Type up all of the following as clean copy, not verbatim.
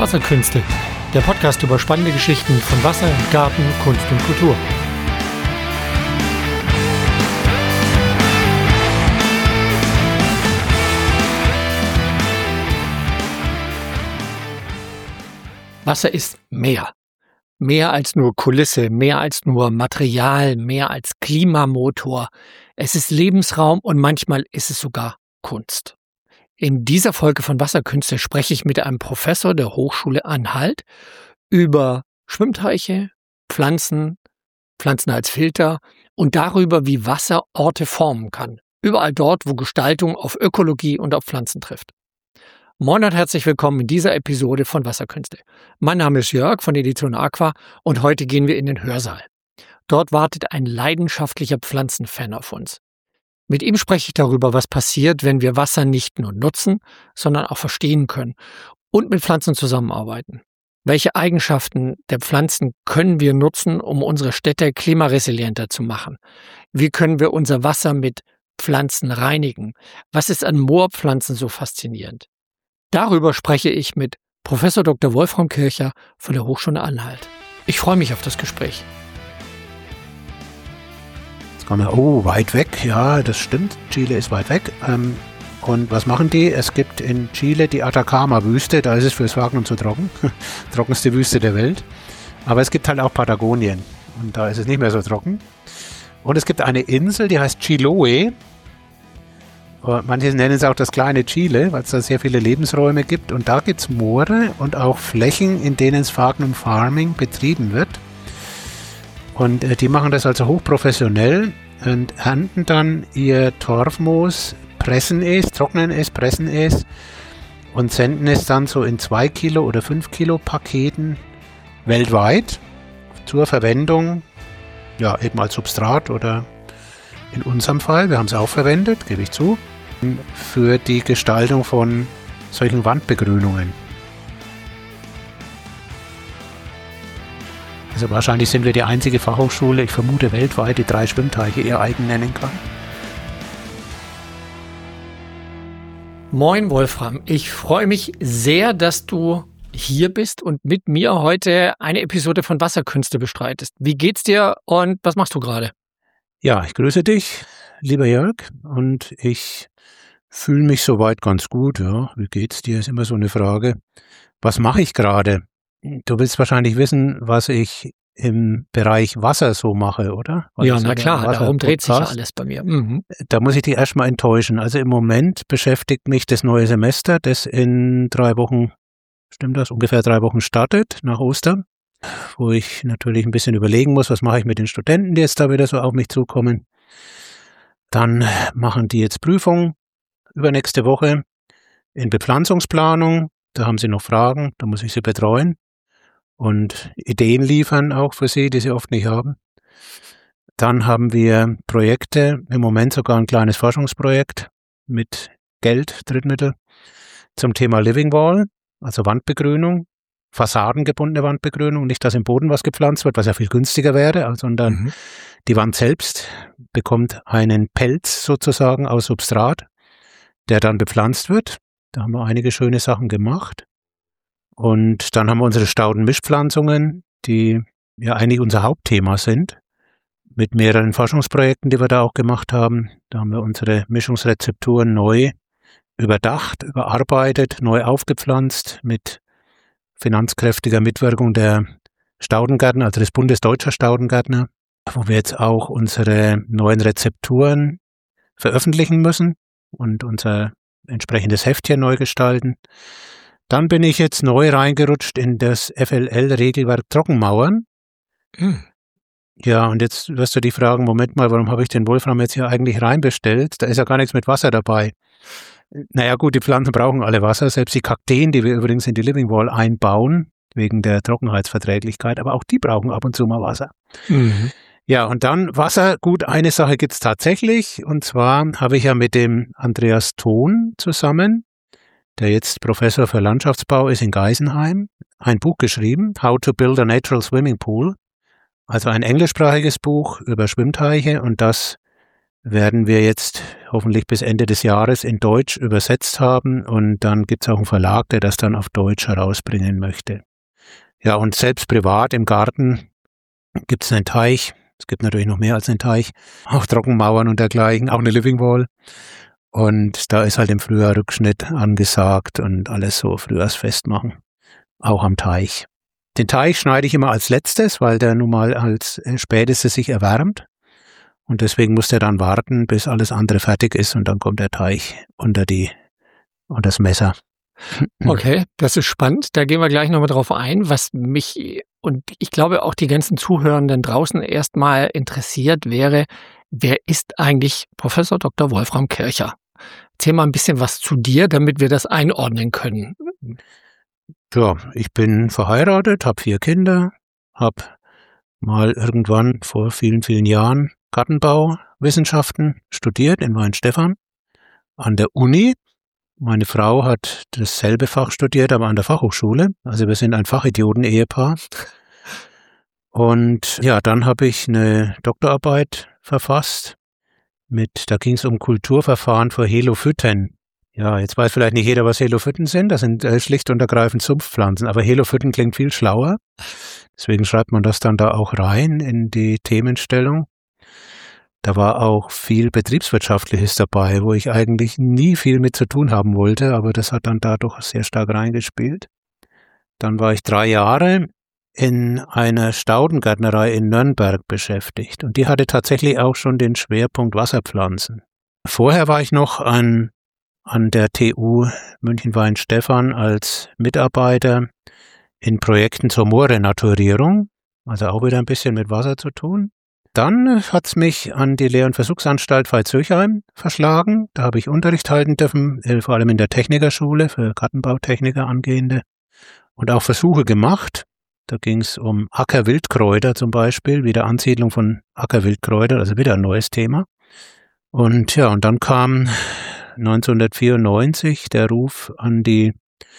Wasserkünste, der Podcast über spannende Geschichten von Wasser, Garten, Kunst und Kultur. Wasser ist mehr. Mehr als nur Kulisse, mehr als nur Material, mehr als Klimamotor. Es ist Lebensraum und manchmal ist es sogar Kunst. In dieser Folge von Wasserkünste spreche ich mit einem Professor der Hochschule Anhalt über Schwimmteiche, Pflanzen als Filter und darüber, wie Wasser Orte formen kann. Überall dort, wo Gestaltung auf Ökologie und auf Pflanzen trifft. Moin und herzlich willkommen in dieser Episode von Wasserkünste. Mein Name ist Jörg von Edition Aqua und heute gehen wir in den Hörsaal. Dort wartet ein leidenschaftlicher Pflanzenfan auf uns. Mit ihm spreche ich darüber, was passiert, wenn wir Wasser nicht nur nutzen, sondern auch verstehen können und mit Pflanzen zusammenarbeiten. Welche Eigenschaften der Pflanzen können wir nutzen, um unsere Städte klimaresilienter zu machen? Wie können wir unser Wasser mit Pflanzen reinigen? Was ist an Moorpflanzen so faszinierend? Darüber spreche ich mit Professor Dr. Wolfram Kircher von der Hochschule Anhalt. Ich freue mich auf das Gespräch. Jetzt kommen wir, weit weg, ja, das stimmt, Chile ist weit weg. Und was machen die? Es gibt in Chile die Atacama-Wüste, da ist es fürs Wagner zu trocken, trockenste Wüste der Welt. Aber es gibt halt auch Patagonien und da ist es nicht mehr so trocken. Und es gibt eine Insel, die heißt Chiloé. Manche nennen es auch das kleine Chile, weil es da sehr viele Lebensräume gibt. Und da gibt es Moore und auch Flächen, in denen Sphagnum Farming betrieben wird. Und die machen das also hochprofessionell und ernten dann ihr Torfmoos, pressen es, trocknen es, pressen es und senden es dann so in 2 Kilo oder 5 Kilo Paketen weltweit zur Verwendung, ja, eben als Substrat oder in unserem Fall, wir haben es auch verwendet, gebe ich zu, für die Gestaltung von solchen Wandbegrünungen. Also wahrscheinlich sind wir die einzige Fachhochschule, ich vermute weltweit, die 3 Schwimmteiche ihr eigen nennen kann. Moin Wolfram, ich freue mich sehr, dass du hier bist und mit mir heute eine Episode von Wasserkünste bestreitest. Wie geht's dir und was machst du gerade? Ja, ich grüße dich, lieber Jörg, und ich fühle mich soweit ganz gut. Ja, wie geht's dir? Ist immer so eine Frage. Was mache ich gerade? Du willst wahrscheinlich wissen, was ich im Bereich Wasser so mache, oder? Ja, na klar, darum dreht sich ja alles bei mir. Mhm. Da muss ich dich erstmal enttäuschen. Also im Moment beschäftigt mich das neue Semester, das in 3 Wochen, stimmt das, ungefähr 3 Wochen startet, nach Ostern, wo ich natürlich ein bisschen überlegen muss, was mache ich mit den Studenten, die jetzt da wieder so auf mich zukommen. Dann machen die jetzt Prüfungen übernächste Woche in Bepflanzungsplanung. Da haben sie noch Fragen, da muss ich sie betreuen und Ideen liefern auch für sie, die sie oft nicht haben. Dann haben wir Projekte, im Moment sogar ein kleines Forschungsprojekt mit Geld, Drittmittel, zum Thema Living Wall, also Wandbegrünung. Fassadengebundene Wandbegrünung, nicht, dass im Boden was gepflanzt wird, was ja viel günstiger wäre, sondern die Wand selbst bekommt einen Pelz sozusagen aus Substrat, der dann bepflanzt wird. Da haben wir einige schöne Sachen gemacht. Und dann haben wir unsere Staudenmischpflanzungen, die ja eigentlich unser Hauptthema sind, mit mehreren Forschungsprojekten, die wir da auch gemacht haben. Da haben wir unsere Mischungsrezepturen neu überdacht, überarbeitet, neu aufgepflanzt mit finanzkräftiger Mitwirkung der Staudengärtner, also des Bundes Deutscher Staudengärtner, wo wir jetzt auch unsere neuen Rezepturen veröffentlichen müssen und unser entsprechendes Heftchen neu gestalten. Dann bin ich jetzt neu reingerutscht in das FLL-Regelwerk Trockenmauern. Ja, und jetzt wirst du dich fragen, Moment mal, warum habe ich den Wolfram jetzt hier eigentlich reinbestellt? Da ist ja gar nichts mit Wasser dabei. Naja gut, die Pflanzen brauchen alle Wasser, selbst die Kakteen, die wir übrigens in die Living Wall einbauen, wegen der Trockenheitsverträglichkeit, aber auch die brauchen ab und zu mal Wasser. Mhm. Ja, und dann Wasser, gut, eine Sache gibt's tatsächlich, und zwar habe ich ja mit dem Andreas Thon zusammen, der jetzt Professor für Landschaftsbau ist in Geisenheim, ein Buch geschrieben, How to Build a Natural Swimming Pool, also ein englischsprachiges Buch über Schwimmteiche, und das werden wir jetzt hoffentlich bis Ende des Jahres in Deutsch übersetzt haben und dann gibt es auch einen Verlag, der das dann auf Deutsch herausbringen möchte. Ja, und selbst privat im Garten gibt es einen Teich. Es gibt natürlich noch mehr als einen Teich, auch Trockenmauern und dergleichen, auch eine Living Wall. Und da ist halt im Frühjahr Rückschnitt angesagt und alles so Frühjahrsfest machen, auch am Teich. Den Teich schneide ich immer als letztes, weil der nun mal als spätestes sich erwärmt. Und deswegen muss der dann warten, bis alles andere fertig ist und dann kommt der Teich unter das Messer. Okay, das ist spannend. Da gehen wir gleich nochmal drauf ein, was mich und ich glaube auch die ganzen Zuhörenden draußen erstmal interessiert wäre, wer ist eigentlich Professor Dr. Wolfram Kircher? Erzähl mal ein bisschen was zu dir, damit wir das einordnen können. Ja, ich bin verheiratet, habe 4 Kinder, habe mal irgendwann vor vielen, vielen Jahren Gartenbauwissenschaften studiert in Weinstefan an der Uni. Meine Frau hat dasselbe Fach studiert, aber an der Fachhochschule. Also wir sind ein Fachidioten-Ehepaar. Und ja, dann habe ich eine Doktorarbeit verfasst. Da ging es um Kulturverfahren für Helophyten. Ja, jetzt weiß vielleicht nicht jeder, was Helophyten sind. Das sind schlicht und ergreifend Sumpfpflanzen. Aber Helophyten klingt viel schlauer. Deswegen schreibt man das dann da auch rein in die Themenstellung. Da war auch viel Betriebswirtschaftliches dabei, wo ich eigentlich nie viel mit zu tun haben wollte, aber das hat dann da doch sehr stark reingespielt. Dann war ich 3 Jahre in einer Staudengärtnerei in Nürnberg beschäftigt und die hatte tatsächlich auch schon den Schwerpunkt Wasserpflanzen. Vorher war ich noch an der TU München-Weinstefan als Mitarbeiter in Projekten zur Moorrenaturierung, also auch wieder ein bisschen mit Wasser zu tun. Dann hat's mich an die Lehr- und Versuchsanstalt Veitshöchheim verschlagen. Da habe ich Unterricht halten dürfen, vor allem in der Technikerschule für Gartenbautechniker angehende und auch Versuche gemacht. Da ging's um Ackerwildkräuter zum Beispiel, wieder Ansiedlung von Ackerwildkräutern, also wieder ein neues Thema. Und ja, und dann kam 1994 der Ruf an die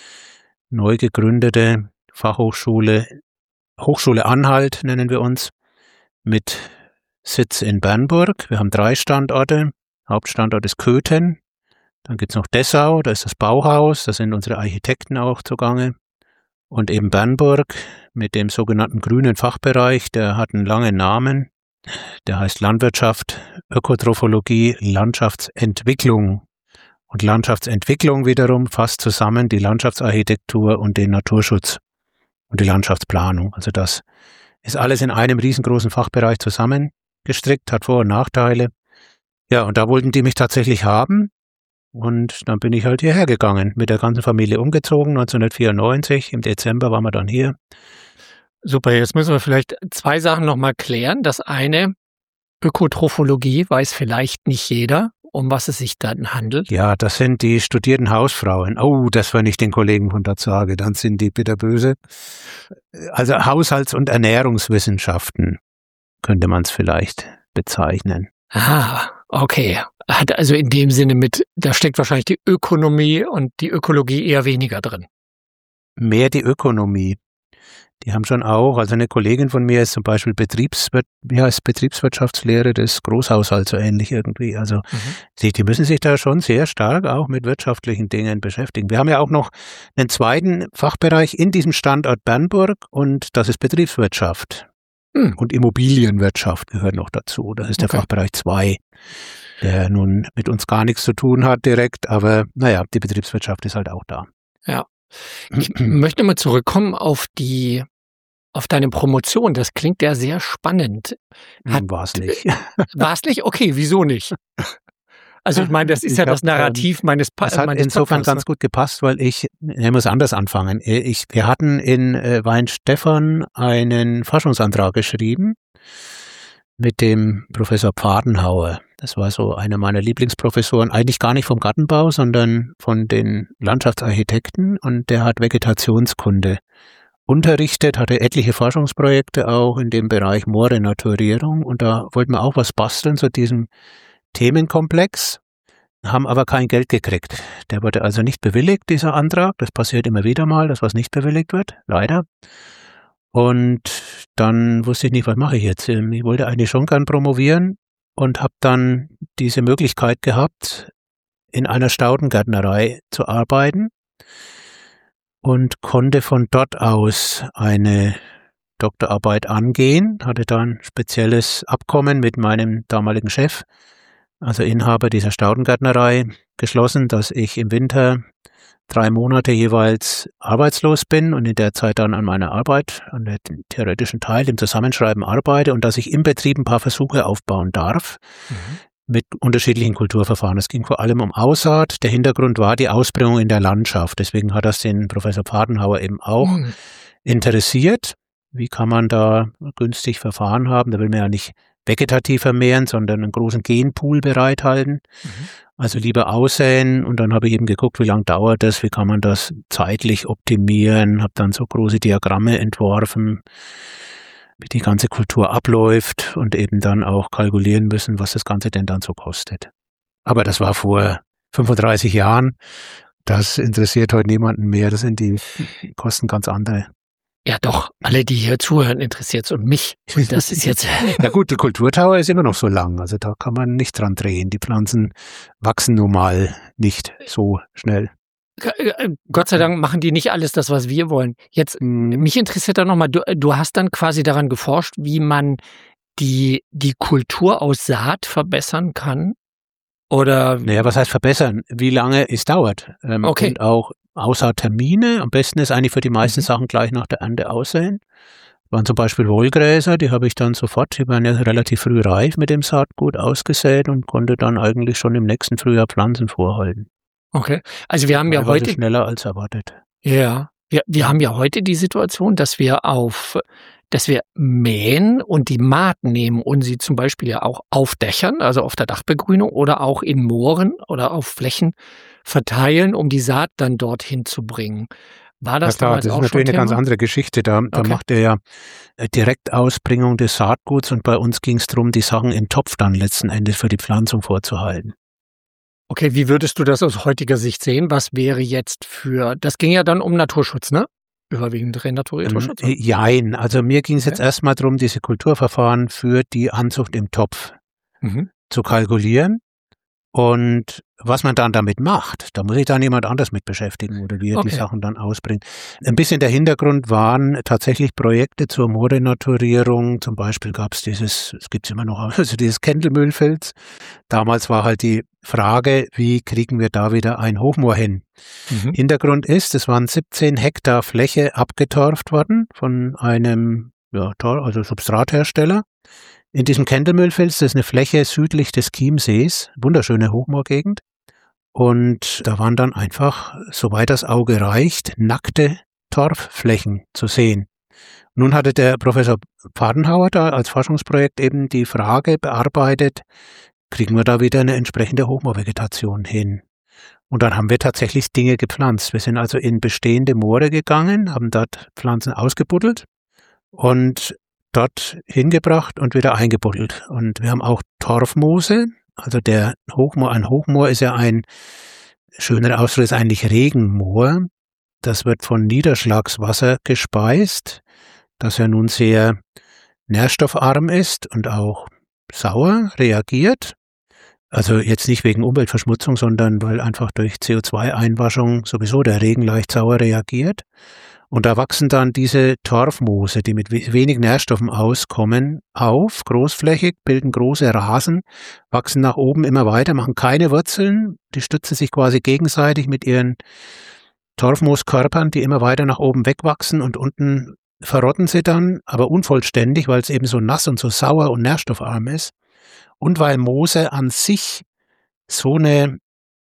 neu gegründete Fachhochschule, Hochschule Anhalt nennen wir uns, mit Sitz in Bernburg. Wir haben 3 Standorte. Hauptstandort ist Köthen. Dann gibt's noch Dessau, da ist das Bauhaus, da sind unsere Architekten auch zugange. Und eben Bernburg mit dem sogenannten grünen Fachbereich, der hat einen langen Namen. Der heißt Landwirtschaft, Ökotrophologie, Landschaftsentwicklung. Und Landschaftsentwicklung wiederum fasst zusammen die Landschaftsarchitektur und den Naturschutz und die Landschaftsplanung. Also das ist alles in einem riesengroßen Fachbereich zusammengestrickt, hat Vor- und Nachteile. Ja, und da wollten die mich tatsächlich haben. Und dann bin ich halt hierher gegangen, mit der ganzen Familie umgezogen, 1994. Im Dezember waren wir dann hier. Super, jetzt müssen wir vielleicht 2 Sachen nochmal klären. Das eine, Ökotrophologie weiß vielleicht nicht jeder, um was es sich dann handelt. Ja, das sind die studierten Hausfrauen. Oh, das, wenn ich den Kollegen von dort sage, dann sind die bitterböse. Also Haushalts- und Ernährungswissenschaften könnte man es vielleicht bezeichnen. Ah, okay. Hat also in dem Sinne da steckt wahrscheinlich die Ökonomie und die Ökologie eher weniger drin. Mehr die Ökonomie. Die haben schon auch, also eine Kollegin von mir ist zum Beispiel Betriebswirtschaftslehre des Großhaushalts, so ähnlich irgendwie. Also die müssen sich da schon sehr stark auch mit wirtschaftlichen Dingen beschäftigen. Wir haben ja auch noch einen zweiten Fachbereich in diesem Standort Bernburg und das ist Betriebswirtschaft. Und Immobilienwirtschaft gehört noch dazu. Das ist der Fachbereich 2, der nun mit uns gar nichts zu tun hat direkt, aber naja, die Betriebswirtschaft ist halt auch da. Ja. Ich möchte mal zurückkommen auf deine Promotion. Das klingt ja sehr spannend. War es nicht. War es nicht? Okay, wieso nicht? Also ich meine, das ist ja das Narrativ meines Das hat insofern ganz gut gepasst, weil ich muss anders anfangen. Wir hatten in Weinstefan einen Forschungsantrag geschrieben mit dem Professor Pfadenhauer. Das war so einer meiner Lieblingsprofessoren, eigentlich gar nicht vom Gartenbau, sondern von den Landschaftsarchitekten, und der hat Vegetationskunde unterrichtet, hatte etliche Forschungsprojekte auch in dem Bereich Moorrenaturierung, und da wollten wir auch was basteln zu diesem Themenkomplex, haben aber kein Geld gekriegt. Der wurde also nicht bewilligt, dieser Antrag. Das passiert immer wieder mal, dass was nicht bewilligt wird, leider. Und dann wusste ich nicht, was mache ich jetzt. Ich wollte eigentlich schon gern promovieren, und habe dann diese Möglichkeit gehabt, in einer Staudengärtnerei zu arbeiten und konnte von dort aus eine Doktorarbeit angehen, hatte da ein spezielles Abkommen mit meinem damaligen Chef, also Inhaber dieser Staudengärtnerei, geschlossen, dass ich im Winter 3 Monate jeweils arbeitslos bin und in der Zeit dann an meiner Arbeit, an dem theoretischen Teil, im Zusammenschreiben arbeite und dass ich im Betrieb ein paar Versuche aufbauen darf mit unterschiedlichen Kulturverfahren. Es ging vor allem um Aussaat. Der Hintergrund war die Ausbringung in der Landschaft. Deswegen hat das den Professor Pfadenhauer eben auch interessiert. Wie kann man da günstig Verfahren haben? Da will man ja nicht vegetativ vermehren, sondern einen großen Genpool bereithalten. Also lieber aussäen, und dann habe ich eben geguckt, wie lange dauert das, wie kann man das zeitlich optimieren, habe dann so große Diagramme entworfen, wie die ganze Kultur abläuft und eben dann auch kalkulieren müssen, was das Ganze denn dann so kostet. Aber das war vor 35 Jahren, das interessiert heute niemanden mehr, das sind die Kosten ganz andere. Ja doch, alle, die hier zuhören, interessiert es und mich. Und das ist jetzt... Na gut, die Kulturtower ist immer noch so lang, also da kann man nicht dran drehen. Die Pflanzen wachsen nun mal nicht so schnell. Gott sei Dank machen die nicht alles das, was wir wollen. Jetzt, mich interessiert da nochmal, du hast dann quasi daran geforscht, wie man die Kultur aus Saat verbessern kann? Oder? Naja, was heißt verbessern? Wie lange es dauert. Okay. Und auch Aussaattermine. Am besten ist eigentlich für die meisten Sachen gleich nach der Ernte aussäen. Waren zum Beispiel Wohlgräser, die habe ich dann sofort, die waren ja relativ früh reif mit dem Saatgut ausgesät und konnte dann eigentlich schon im nächsten Frühjahr Pflanzen vorhalten. Okay, also wir haben ja heute... schneller als erwartet. Ja, wir haben ja heute die Situation, dass wir mähen und die Maat nehmen und sie zum Beispiel ja auch auf Dächern, also auf der Dachbegrünung oder auch in Mooren oder auf Flächen verteilen, um die Saat dann dorthin zu bringen. War das damals auch schon Thema? Das ist natürlich eine ganz andere Geschichte. Da macht er ja Direktausbringung des Saatguts und bei uns ging es darum, die Sachen im Topf dann letzten Endes für die Pflanzung vorzuhalten. Okay, wie würdest du das aus heutiger Sicht sehen? Was wäre jetzt das ging ja dann um Naturschutz, ne? Überwiegend renaturierter Schutz? Jein, also mir ging es jetzt erstmal darum, diese Kulturverfahren für die Anzucht im Topf zu kalkulieren. Und was man dann damit macht, da muss sich dann jemand anders mit beschäftigen oder wie er die Sachen dann ausbringt. Ein bisschen der Hintergrund waren tatsächlich Projekte zur Moorrenaturierung. Zum Beispiel gab es es gibt's immer noch, also dieses Kendelmühlfels. Damals war halt die Frage, wie kriegen wir da wieder ein Hochmoor hin? Hintergrund ist, es waren 17 Hektar Fläche abgetorft worden von einem Substrathersteller. In diesem Kendelmühlfels, das ist eine Fläche südlich des Chiemsees, wunderschöne Hochmoorgegend. Und da waren dann einfach, soweit das Auge reicht, nackte Torfflächen zu sehen. Nun hatte der Professor Pfadenhauer da als Forschungsprojekt eben die Frage bearbeitet, kriegen wir da wieder eine entsprechende Hochmoorvegetation hin? Und dann haben wir tatsächlich Dinge gepflanzt. Wir sind also in bestehende Moore gegangen, haben dort Pflanzen ausgebuddelt und dort hingebracht und wieder eingebuddelt. Und wir haben auch Torfmoose, also ein Hochmoor ist ja ein schöner Ausdruck, ist eigentlich Regenmoor. Das wird von Niederschlagswasser gespeist, das ja nun sehr nährstoffarm ist und auch sauer reagiert. Also jetzt nicht wegen Umweltverschmutzung, sondern weil einfach durch CO2-Einwaschung sowieso der Regen leicht sauer reagiert. Und da wachsen dann diese Torfmoose, die mit wenig Nährstoffen auskommen, auf, großflächig, bilden große Rasen, wachsen nach oben immer weiter, machen keine Wurzeln, die stützen sich quasi gegenseitig mit ihren Torfmooskörpern, die immer weiter nach oben wegwachsen und unten verrotten sie dann, aber unvollständig, weil es eben so nass und so sauer und nährstoffarm ist. Und weil Moose an sich so eine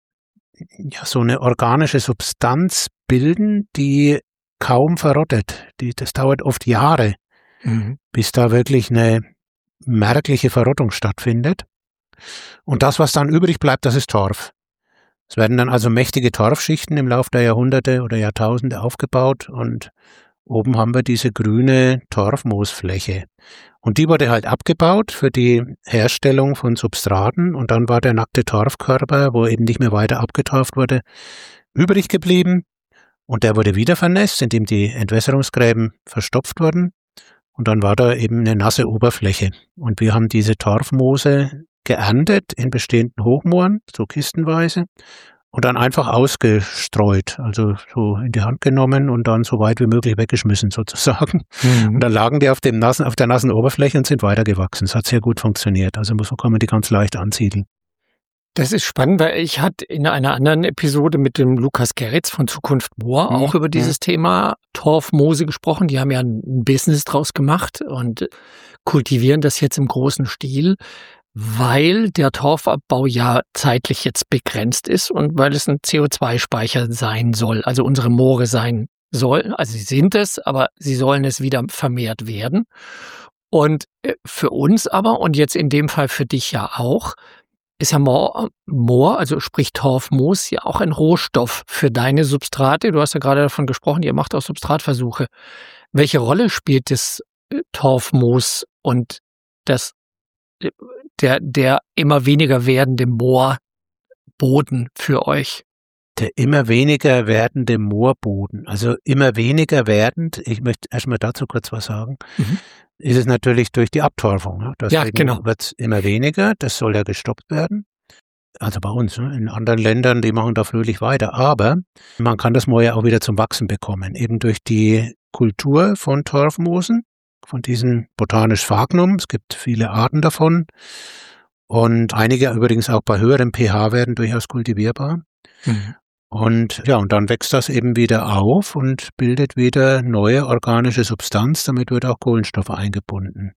organische Substanz bilden, die kaum verrottet. Das dauert oft Jahre, bis da wirklich eine merkliche Verrottung stattfindet. Und das, was dann übrig bleibt, das ist Torf. Es werden dann also mächtige Torfschichten im Laufe der Jahrhunderte oder Jahrtausende aufgebaut und oben haben wir diese grüne Torfmoosfläche. Und die wurde halt abgebaut für die Herstellung von Substraten und dann war der nackte Torfkörper, wo eben nicht mehr weiter abgetorft wurde, übrig geblieben. Und der wurde wieder vernässt, indem die Entwässerungsgräben verstopft wurden. Und dann war da eben eine nasse Oberfläche. Und wir haben diese Torfmoose geerntet in bestehenden Hochmooren, so kistenweise, und dann einfach ausgestreut, also so in die Hand genommen und dann so weit wie möglich weggeschmissen sozusagen. Und dann lagen die auf der nassen Oberfläche und sind weitergewachsen. Das hat sehr gut funktioniert. Also so kann man die ganz leicht ansiedeln. Das ist spannend, weil ich hatte in einer anderen Episode mit dem Lukas Gerritz von Zukunft Moor auch über dieses Thema Torfmoose gesprochen. Die haben ja ein Business draus gemacht und kultivieren das jetzt im großen Stil, weil der Torfabbau ja zeitlich jetzt begrenzt ist und weil es ein CO2-Speicher sein soll, also unsere Moore sein soll. Also sie sind es, aber sie sollen es wieder vermehrt werden. Und für uns aber, und jetzt in dem Fall für dich ja auch, ist ja Moor, also sprich Torfmoos, ja auch ein Rohstoff für deine Substrate. Du hast ja gerade davon gesprochen, ihr macht auch Substratversuche. Welche Rolle spielt das Torfmoos und der immer weniger werdende Moorboden für euch? Der immer weniger werdende Moorboden, also immer weniger werdend, ich möchte erstmal dazu kurz was sagen, ist es natürlich durch die Abtorfung. Ne? Deswegen wird es immer weniger, das soll ja gestoppt werden. Also bei uns, ne? In anderen Ländern, die machen da fröhlich weiter. Aber man kann das Moor ja auch wieder zum Wachsen bekommen, eben durch die Kultur von Torfmoosen, von diesen botanisch Sphagnum. Es gibt viele Arten davon und einige übrigens auch bei höherem pH-Werten durchaus kultivierbar. Und ja, und dann wächst das eben wieder auf und bildet wieder neue organische Substanz, damit wird auch Kohlenstoff eingebunden.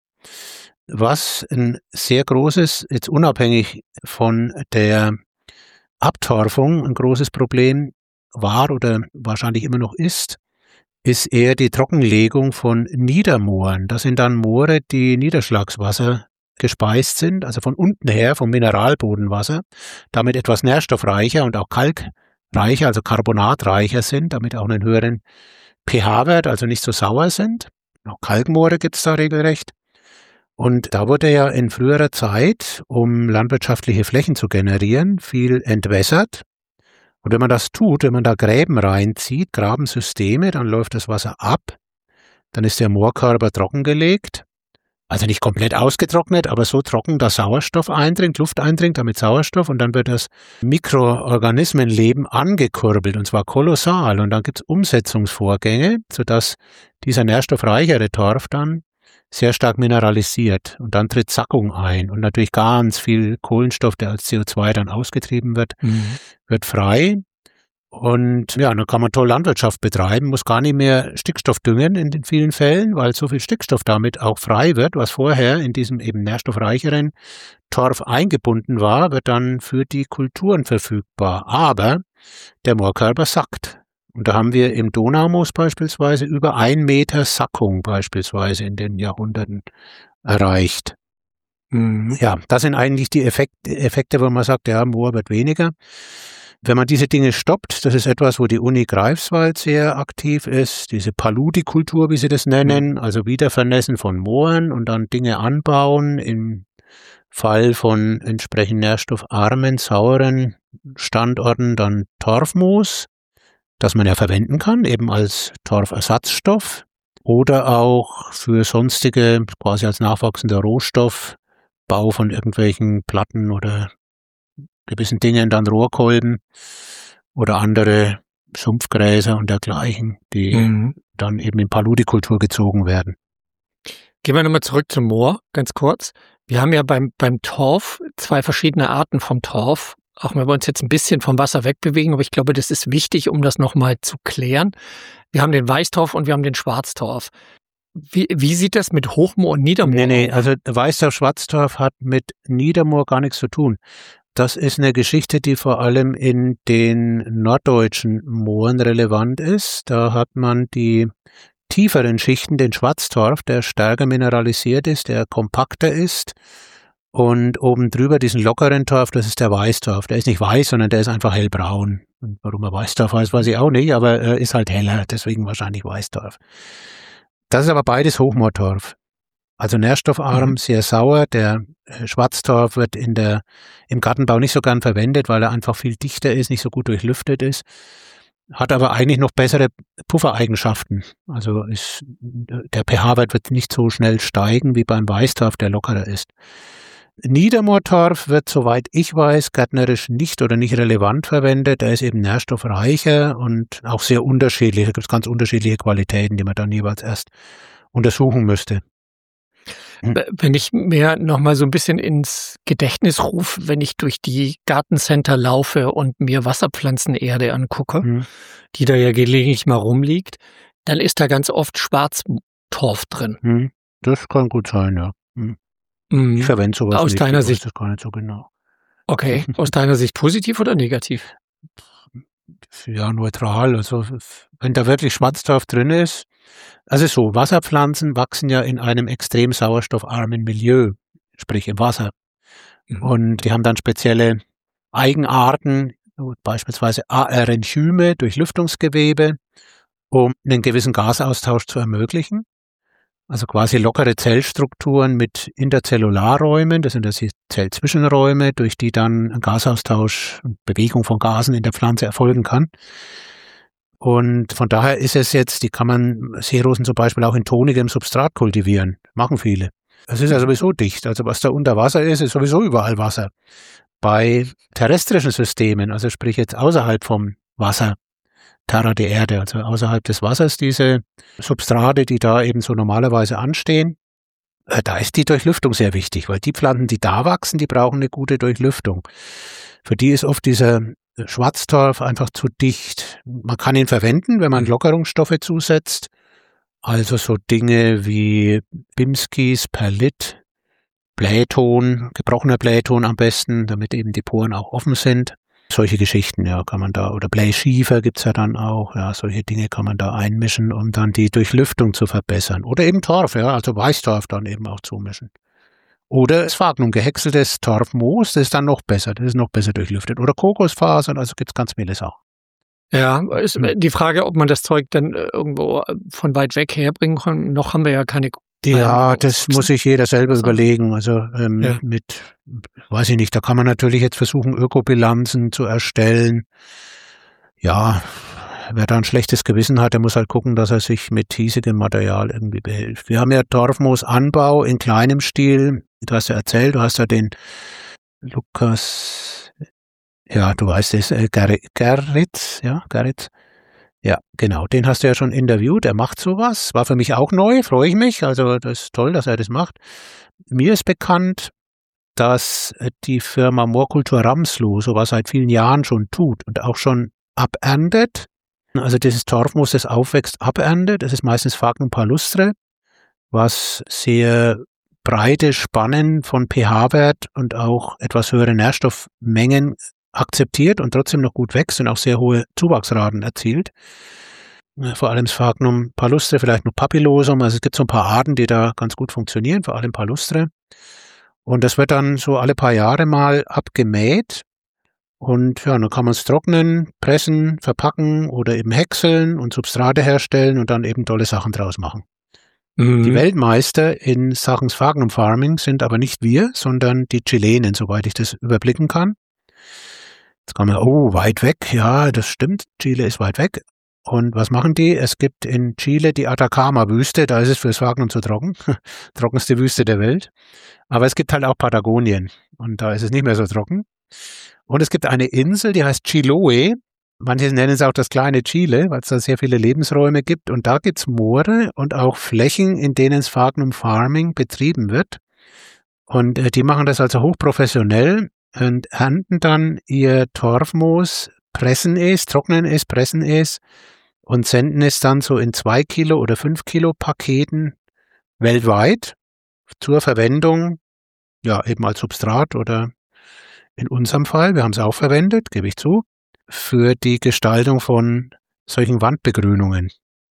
Was ein sehr großes, jetzt unabhängig von der Abtorfung, ein großes Problem war oder wahrscheinlich immer noch ist eher die Trockenlegung von Niedermooren. Das sind dann Moore, die Niederschlagswasser gespeist sind, also von unten her, vom Mineralbodenwasser, damit etwas nährstoffreicher und auch kalkreicher, also carbonatreicher sind, damit auch einen höheren pH-Wert, also nicht so sauer sind. Auch Kalkmoore gibt es da regelrecht. Und da wurde ja in früherer Zeit, um landwirtschaftliche Flächen zu generieren, viel entwässert. Und wenn man das tut, wenn man da Gräben reinzieht, Grabensysteme, dann läuft das Wasser ab, dann ist der Moorkörper trockengelegt, also nicht komplett ausgetrocknet, aber so trocken, dass Sauerstoff eindringt, Luft eindringt, damit Sauerstoff, und dann wird das Mikroorganismenleben angekurbelt, und zwar kolossal. Und dann gibt es Umsetzungsvorgänge, sodass dieser nährstoffreichere Torf dann sehr stark mineralisiert, und dann tritt Sackung ein und natürlich ganz viel Kohlenstoff, der als CO2 dann ausgetrieben wird, wird frei. Und ja, dann kann man toll Landwirtschaft betreiben, muss gar nicht mehr Stickstoff düngen in den vielen Fällen, weil so viel Stickstoff damit auch frei wird, was vorher in diesem eben nährstoffreicheren Torf eingebunden war, wird dann für die Kulturen verfügbar. Aber der Moorkörper sackt. Und da haben wir im Donaumoos beispielsweise über 1 Meter Sackung beispielsweise in den Jahrhunderten erreicht. Ja, das sind eigentlich die Effekte, wo man sagt, ja, Moor wird weniger. Wenn man diese Dinge stoppt, das ist etwas, wo die Uni Greifswald sehr aktiv ist, diese Paludikultur, wie sie das nennen, also Wiedervernässen von Mooren und dann Dinge anbauen, im Fall von entsprechend nährstoffarmen, sauren Standorten dann Torfmoos, das man ja verwenden kann, eben als Torfersatzstoff oder auch für sonstige, quasi als nachwachsender Rohstoff, Bau von irgendwelchen Platten oder gewissen Dingen, dann Rohrkolben oder andere Sumpfgräser und dergleichen, die dann eben in Paludikultur gezogen werden. Gehen wir nochmal zurück zum Moor, ganz kurz. Wir haben ja beim Torf 2 verschiedene Arten vom Torf, auch wenn wir uns jetzt ein bisschen vom Wasser wegbewegen, aber ich glaube, das ist wichtig, um das nochmal zu klären. Wir haben den Weißtorf und wir haben den Schwarztorf. Wie sieht das mit Hochmoor und Niedermoor aus? Nee, also Weißtorf, Schwarztorf hat mit Niedermoor gar nichts zu tun. Das ist eine Geschichte, die vor allem in den norddeutschen Mooren relevant ist. Da hat man die tieferen Schichten, den Schwarztorf, der stärker mineralisiert ist, der kompakter ist. Und oben drüber diesen lockeren Torf, das ist der Weißtorf. Der ist nicht weiß, sondern der ist einfach hellbraun. Und warum er Weißtorf heißt, weiß ich auch nicht, aber er ist halt heller, deswegen wahrscheinlich Weißtorf. Das ist aber beides Hochmoortorf. Also nährstoffarm, sehr sauer. Der Schwarztorf wird im Gartenbau nicht so gern verwendet, weil er einfach viel dichter ist, nicht so gut durchlüftet ist, hat aber eigentlich noch bessere Puffereigenschaften. Also der pH-Wert wird nicht so schnell steigen wie beim Weißtorf, der lockerer ist. Niedermoortorf wird, soweit ich weiß, gärtnerisch nicht oder nicht relevant verwendet. Der ist eben nährstoffreicher und auch sehr unterschiedlich. Da gibt es ganz unterschiedliche Qualitäten, die man dann jeweils erst untersuchen müsste. Wenn ich mir nochmal so ein bisschen ins Gedächtnis rufe, wenn ich durch die Gartencenter laufe und mir Wasserpflanzenerde angucke, die da ja gelegentlich mal rumliegt, dann ist da ganz oft Schwarztorf drin. Das kann gut sein, ja. Ich verwende sowas aus nicht. Deiner Sicht das gar nicht so genau. Okay, aus deiner Sicht positiv oder negativ? Ja, neutral. Also wenn da wirklich Schwarztorf drin ist, also so, Wasserpflanzen wachsen ja in einem extrem sauerstoffarmen Milieu, sprich im Wasser. Und die haben dann spezielle Eigenarten, beispielsweise Aerenchyme durch Lüftungsgewebe, um einen gewissen Gasaustausch zu ermöglichen. Also quasi lockere Zellstrukturen mit Interzellularräumen, das sind die Zellzwischenräume, durch die dann ein Gasaustausch und Bewegung von Gasen in der Pflanze erfolgen kann. Und von daher ist es jetzt, die kann man Seerosen zum Beispiel auch in tonigem Substrat kultivieren. Machen viele. Es ist ja sowieso dicht. Also was da unter Wasser ist sowieso überall Wasser. Bei terrestrischen Systemen, also sprich jetzt außerhalb vom Wasser, Terra, die Erde, also außerhalb des Wassers, diese Substrate, die da eben so normalerweise anstehen, da ist die Durchlüftung sehr wichtig, weil die Pflanzen, die da wachsen, die brauchen eine gute Durchlüftung. Für die ist oft dieser Schwarztorf einfach zu dicht. Man kann ihn verwenden, wenn man Lockerungsstoffe zusetzt, also so Dinge wie Bimskis, Perlit, Blähton, gebrochener Blähton am besten, damit eben die Poren auch offen sind. Solche Geschichten, ja, kann man da, oder Bleischiefer gibt's ja dann auch, ja, solche Dinge kann man da einmischen, um dann die Durchlüftung zu verbessern. Oder eben Torf, ja, also Weißtorf dann eben auch zumischen. Oder Sphagnum, gehäckseltes Torfmoos, das ist dann noch besser, das ist noch besser durchlüftet. Oder Kokosfasern, also gibt's ganz viele Sachen. Ja, ist die Frage, ob man das Zeug dann irgendwo von weit weg herbringen kann. Noch haben wir ja keine. Ja, das muss sich jeder selber überlegen. Also mit, weiß ich nicht, da kann man natürlich jetzt versuchen, Ökobilanzen zu erstellen. Ja, wer da ein schlechtes Gewissen hat, der muss halt gucken, dass er sich mit hiesigem Material irgendwie behilft. Wir haben ja Torfmoosanbau in kleinem Stil. Du hast ja erzählt, du hast ja den Lukas, ja, du weißt es, Gerritz. Ja, genau, den hast du ja schon interviewt, er macht sowas, war für mich auch neu, freue ich mich, also das ist toll, dass er das macht. Mir ist bekannt, dass die Firma Moorkultur Ramsloh sowas seit vielen Jahren schon tut und auch schon aberntet, also dieses Torfmoos, das aufwächst, aberntet, das ist meistens Sphagnum palustre, was sehr breite Spannen von pH-Wert und auch etwas höhere Nährstoffmengen akzeptiert und trotzdem noch gut wächst und auch sehr hohe Zuwachsraten erzielt. Vor allem Sphagnum palustre, vielleicht noch Papillosum, also es gibt so ein paar Arten, die da ganz gut funktionieren, vor allem palustre. Und das wird dann so alle paar Jahre mal abgemäht und ja, dann kann man es trocknen, pressen, verpacken oder eben häckseln und Substrate herstellen und dann eben tolle Sachen draus machen. Die Weltmeister in Sachen Sphagnum Farming sind aber nicht wir, sondern die Chilenen, soweit ich das überblicken kann. Jetzt kann man, weit weg, ja, das stimmt, Chile ist weit weg. Und was machen die? Es gibt in Chile die Atacama-Wüste, da ist es für Sphagnum zu trocken, trockenste Wüste der Welt. Aber es gibt halt auch Patagonien und da ist es nicht mehr so trocken. Und es gibt eine Insel, die heißt Chiloé. Manche nennen es auch das kleine Chile, weil es da sehr viele Lebensräume gibt. Und da gibt's Moore und auch Flächen, in denen Sphagnum Farming betrieben wird. Und die machen das also hochprofessionell und ernten dann ihr Torfmoos, pressen es, trocknen es, pressen es und senden es dann so in 2 Kilo oder 5 Kilo Paketen weltweit zur Verwendung, ja, eben als Substrat oder in unserem Fall, wir haben es auch verwendet, gebe ich zu, für die Gestaltung von solchen Wandbegrünungen.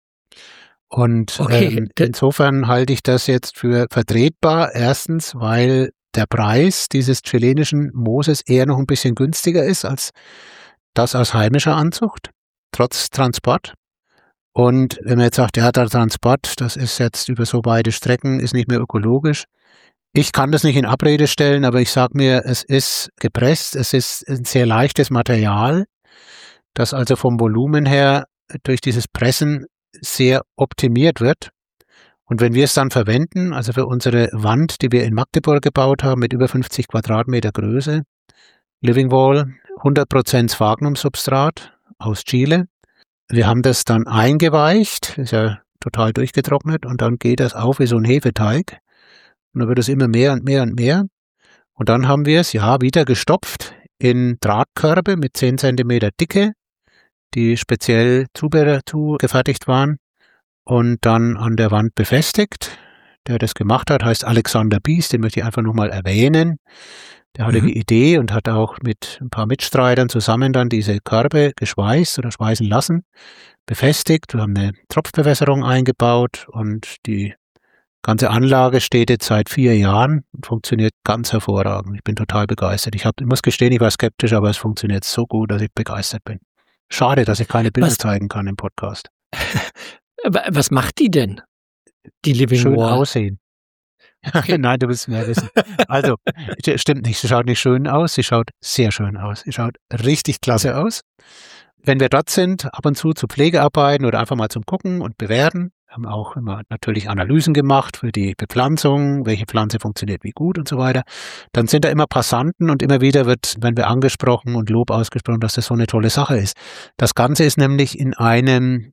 Und insofern halte ich das jetzt für vertretbar. Erstens, weil der Preis dieses chilenischen Mooses eher noch ein bisschen günstiger ist als das aus heimischer Anzucht, trotz Transport. Und wenn man jetzt sagt, ja, der Transport, das ist jetzt über so weite Strecken, ist nicht mehr ökologisch. Ich kann das nicht in Abrede stellen, aber ich sage mir, es ist gepresst, es ist ein sehr leichtes Material, das also vom Volumen her durch dieses Pressen sehr optimiert wird Und wenn wir es dann verwenden, also für unsere Wand, die wir in Magdeburg gebaut haben, mit über 50 Quadratmeter Größe, Living Wall, 100% Sphagnum-Substrat aus Chile. Wir haben das dann eingeweicht, ist ja total durchgetrocknet, und dann geht das auf wie so ein Hefeteig. Und dann wird es immer mehr und mehr und mehr. Und dann haben wir es, wieder gestopft in Drahtkörbe mit 10 Zentimeter Dicke, die speziell zugefertigt waren, und dann an der Wand befestigt. Der das gemacht hat, heißt Alexander Bies, den möchte ich einfach nochmal erwähnen. Der hatte die Idee und hat auch mit ein paar Mitstreitern zusammen dann diese Körbe geschweißt oder schweißen lassen, befestigt. Wir haben eine Tropfbewässerung eingebaut und die ganze Anlage steht jetzt seit 4 Jahren und funktioniert ganz hervorragend. Ich bin total begeistert. Ich muss gestehen, ich war skeptisch, aber es funktioniert so gut, dass ich begeistert bin. Schade, dass ich keine Bilder zeigen kann im Podcast. Was macht die denn, die Living Schön Wall? Aussehen. Okay. Nein, du willst mehr wissen. Also, stimmt nicht, sie schaut nicht schön aus, sie schaut sehr schön aus. Sie schaut richtig klasse aus. Wenn wir dort sind, ab und zu Pflegearbeiten oder einfach mal zum Gucken und Bewerten, haben auch immer natürlich Analysen gemacht für die Bepflanzung, welche Pflanze funktioniert wie gut und so weiter. Dann sind da immer Passanten und immer wieder werden wir angesprochen und Lob ausgesprochen, dass das so eine tolle Sache ist. Das Ganze ist nämlich in einem,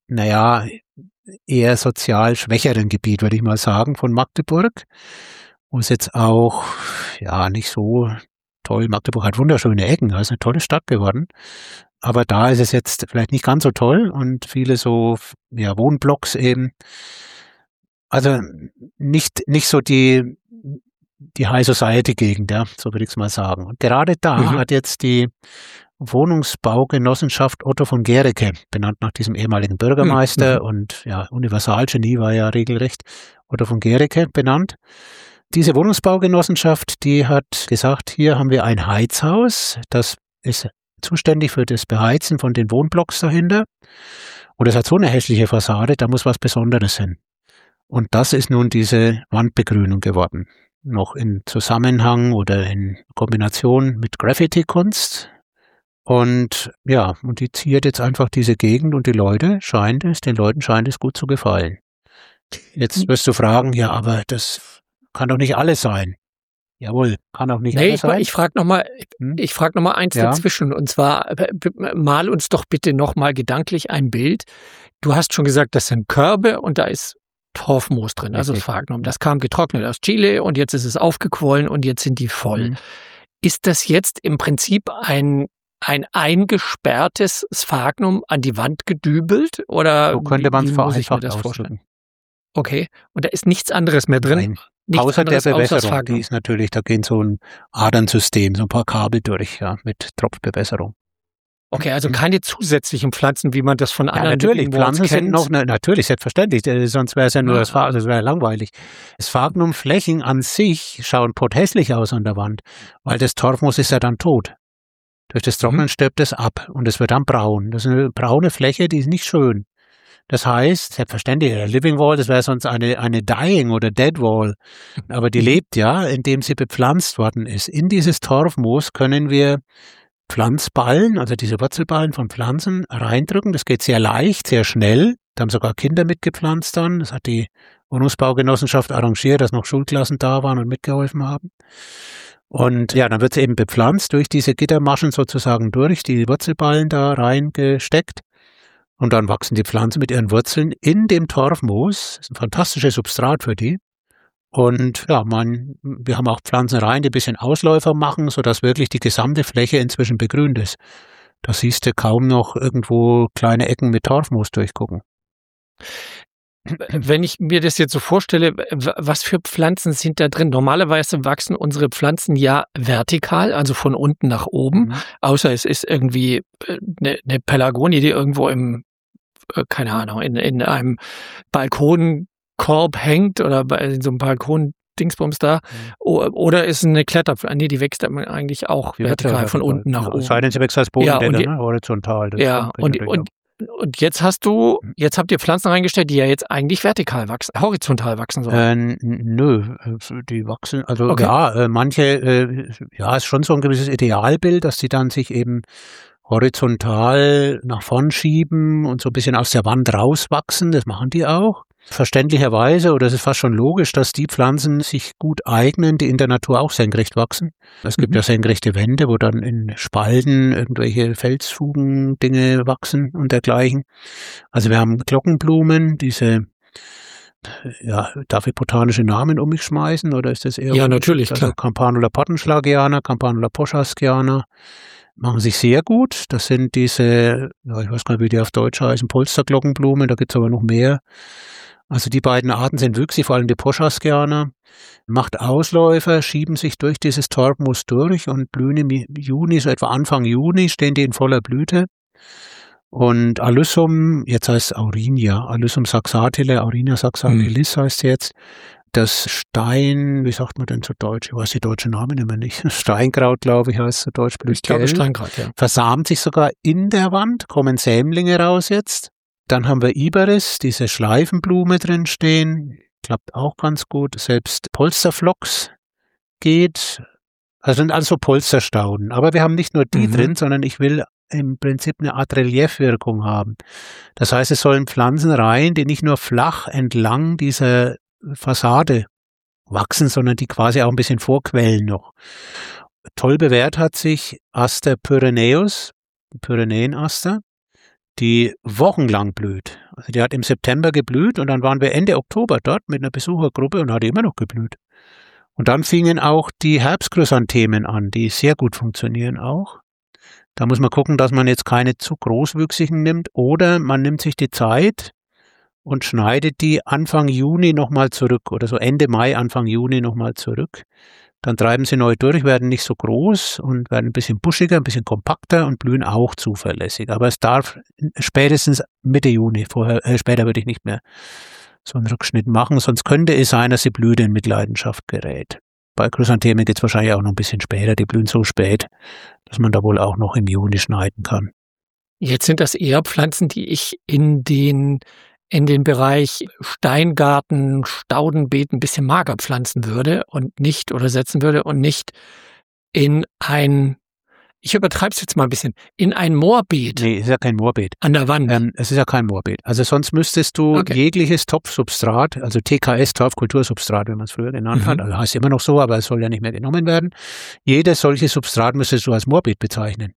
eher sozial schwächeren Gebiet, würde ich mal sagen, von Magdeburg, wo es jetzt auch, nicht so toll, Magdeburg hat wunderschöne Ecken, das ist eine tolle Stadt geworden, aber da ist es jetzt vielleicht nicht ganz so toll und viele so, Wohnblocks eben, also nicht so die High Society Gegend, so würde ich es mal sagen. Und gerade da hat jetzt die Wohnungsbaugenossenschaft Otto von Guericke, benannt nach diesem ehemaligen Bürgermeister und Universalgenie war ja regelrecht, Otto von Guericke benannt. Diese Wohnungsbaugenossenschaft, die hat gesagt, hier haben wir ein Heizhaus, das ist zuständig für das Beheizen von den Wohnblocks dahinter. Und es hat so eine hässliche Fassade, da muss was Besonderes hin. Und das ist nun diese Wandbegrünung geworden. Noch in Zusammenhang oder in Kombination mit Graffiti-Kunst. Und und die ziert jetzt einfach diese Gegend und den Leuten scheint es gut zu gefallen. Jetzt wirst du fragen, aber das kann doch nicht alles sein. Jawohl, kann auch nicht alles sein. Ich frage noch mal eins dazwischen, und zwar mal uns doch bitte noch mal gedanklich ein Bild. Du hast schon gesagt, das sind Körbe und da ist Torfmoos drin, also Sphagnum. Das kam getrocknet aus Chile und jetzt ist es aufgequollen und jetzt sind die voll. Ist das jetzt im Prinzip ein eingesperrtes Sphagnum an die Wand gedübelt? Oder so könnte man es vereinfacht das vorstellen? ausdrücken. Okay, und da ist nichts anderes mehr drin? Nein. Außer der Bewässerung, die ist natürlich, da gehen so ein Adernsystem, so ein paar Kabel durch, mit Tropfbewässerung. Okay, also keine zusätzlichen Pflanzen, wie man das von anderen natürlich, Pflanzen sind noch, natürlich, selbstverständlich, sonst wäre es ja nur das Sphagnum, das wäre ja langweilig. Sphagnumflächen an sich schauen pothässlich aus an der Wand, weil das Torfmoos ist ja dann tot. Durch das Trocknen stirbt es ab und es wird dann braun. Das ist eine braune Fläche, die ist nicht schön. Das heißt, selbstverständlich, der Living Wall, das wäre sonst eine Dying oder Dead Wall. Aber die lebt indem sie bepflanzt worden ist. In dieses Torfmoos können wir Pflanzballen, also diese Wurzelballen von Pflanzen reindrücken. Das geht sehr leicht, sehr schnell. Da haben sogar Kinder mitgepflanzt dann. Das hat die Wohnungsbaugenossenschaft arrangiert, dass noch Schulklassen da waren und mitgeholfen haben. Und dann wird sie eben bepflanzt durch diese Gittermaschen sozusagen durch, die Wurzelballen da reingesteckt. Und dann wachsen die Pflanzen mit ihren Wurzeln in dem Torfmoos. Das ist ein fantastisches Substrat für die. Und wir haben auch Pflanzenreihen, die ein bisschen Ausläufer machen, sodass wirklich die gesamte Fläche inzwischen begrünt ist. Da siehst du kaum noch irgendwo kleine Ecken mit Torfmoos durchgucken. Wenn ich mir das jetzt so vorstelle, was für Pflanzen sind da drin? Normalerweise wachsen unsere Pflanzen ja vertikal, also von unten nach oben, außer es ist irgendwie eine Pelargonie, die irgendwo in einem Balkonkorb hängt oder in so einem Balkon-Dingsbums da. Oder ist eine Kletterpflanze? Nee, die wächst eigentlich auch vertikal von unten nach oben. Es sei denn, sie wächst als Bodenblätter, horizontal. Und jetzt habt ihr Pflanzen reingestellt, die ja jetzt eigentlich vertikal wachsen, horizontal wachsen sollen. Nö, die wachsen, manche, ist schon so ein gewisses Idealbild, dass die dann sich eben horizontal nach vorn schieben und so ein bisschen aus der Wand rauswachsen, das machen die auch. verständlicherweise, oder es ist fast schon logisch, dass die Pflanzen sich gut eignen, die in der Natur auch senkrecht wachsen. Es gibt ja senkrechte Wände, wo dann in Spalten irgendwelche Felsfugen-Dinge wachsen und dergleichen. Also wir haben Glockenblumen, diese, ja, darf ich botanische Namen um mich schmeißen, oder ist das eher... Ja, natürlich, also klar. Campanula pottenschlagiana, Campanula poschaskiana, machen sich sehr gut. Das sind diese, ja, ich weiß gar nicht, wie die auf Deutsch heißen, Polsterglockenblumen, da gibt's aber noch mehr. Also die beiden Arten sind wüchsig, vor allem die Poschaskiana, macht Ausläufer, schieben sich durch dieses Torfmoos durch und blühen im Juni, so etwa Anfang Juni, stehen die in voller Blüte. Und Alyssum, jetzt heißt es Aurinia, Alyssum saxatile, Aurinia saxatilis heißt sie jetzt. Das Stein, wie sagt man denn zu Deutsch? Ich weiß die deutschen Namen immer nicht. Steinkraut, glaube ich, heißt zu Deutsch. Ich glaube Steinkraut, ja. Versamt sich sogar in der Wand, kommen Sämlinge raus jetzt. Dann haben wir Iberis, diese Schleifenblume drin stehen. Klappt auch ganz gut. Selbst Polsterflocks geht. Also sind also Polsterstauden. Aber wir haben nicht nur die drin, sondern ich will im Prinzip eine Art Reliefwirkung haben. Das heißt, es sollen Pflanzen rein, die nicht nur flach entlang dieser Fassade wachsen, sondern die quasi auch ein bisschen vorquellen noch. Toll bewährt hat sich Aster pyrenäus, Pyrenäenaster, die wochenlang blüht. Also die hat im September geblüht und dann waren wir Ende Oktober dort mit einer Besuchergruppe und hat immer noch geblüht. Und dann fingen auch die Herbstchrysanthemen an, die sehr gut funktionieren auch. Da muss man gucken, dass man jetzt keine zu großwüchsigen nimmt oder man nimmt sich die Zeit und schneidet die Anfang Juni nochmal zurück oder so Ende Mai, Anfang Juni nochmal zurück. Dann treiben sie neu durch, werden nicht so groß und werden ein bisschen buschiger, ein bisschen kompakter und blühen auch zuverlässig. Aber es darf spätestens Mitte Juni, später würde ich nicht mehr so einen Rückschnitt machen, sonst könnte es sein, dass die Blüte in Mitleidenschaft gerät. Bei Chrysanthemen geht es wahrscheinlich auch noch ein bisschen später, die blühen so spät, dass man da wohl auch noch im Juni schneiden kann. Jetzt sind das eher Pflanzen, die ich in den Bereich Steingarten, Staudenbeet ein bisschen mager pflanzen würde und nicht oder setzen würde und nicht in ein, ich übertreibe es jetzt mal ein bisschen, in ein Moorbeet. Nee, ist ja kein Moorbeet. An der Wand. Es ist ja kein Moorbeet. Also sonst müsstest du jegliches Topfsubstrat, also TKS, Torfkultursubstrat, wenn man es früher genannt hat, also heißt immer noch so, aber es soll ja nicht mehr genommen werden. Jedes solche Substrat müsstest du als Moorbeet bezeichnen.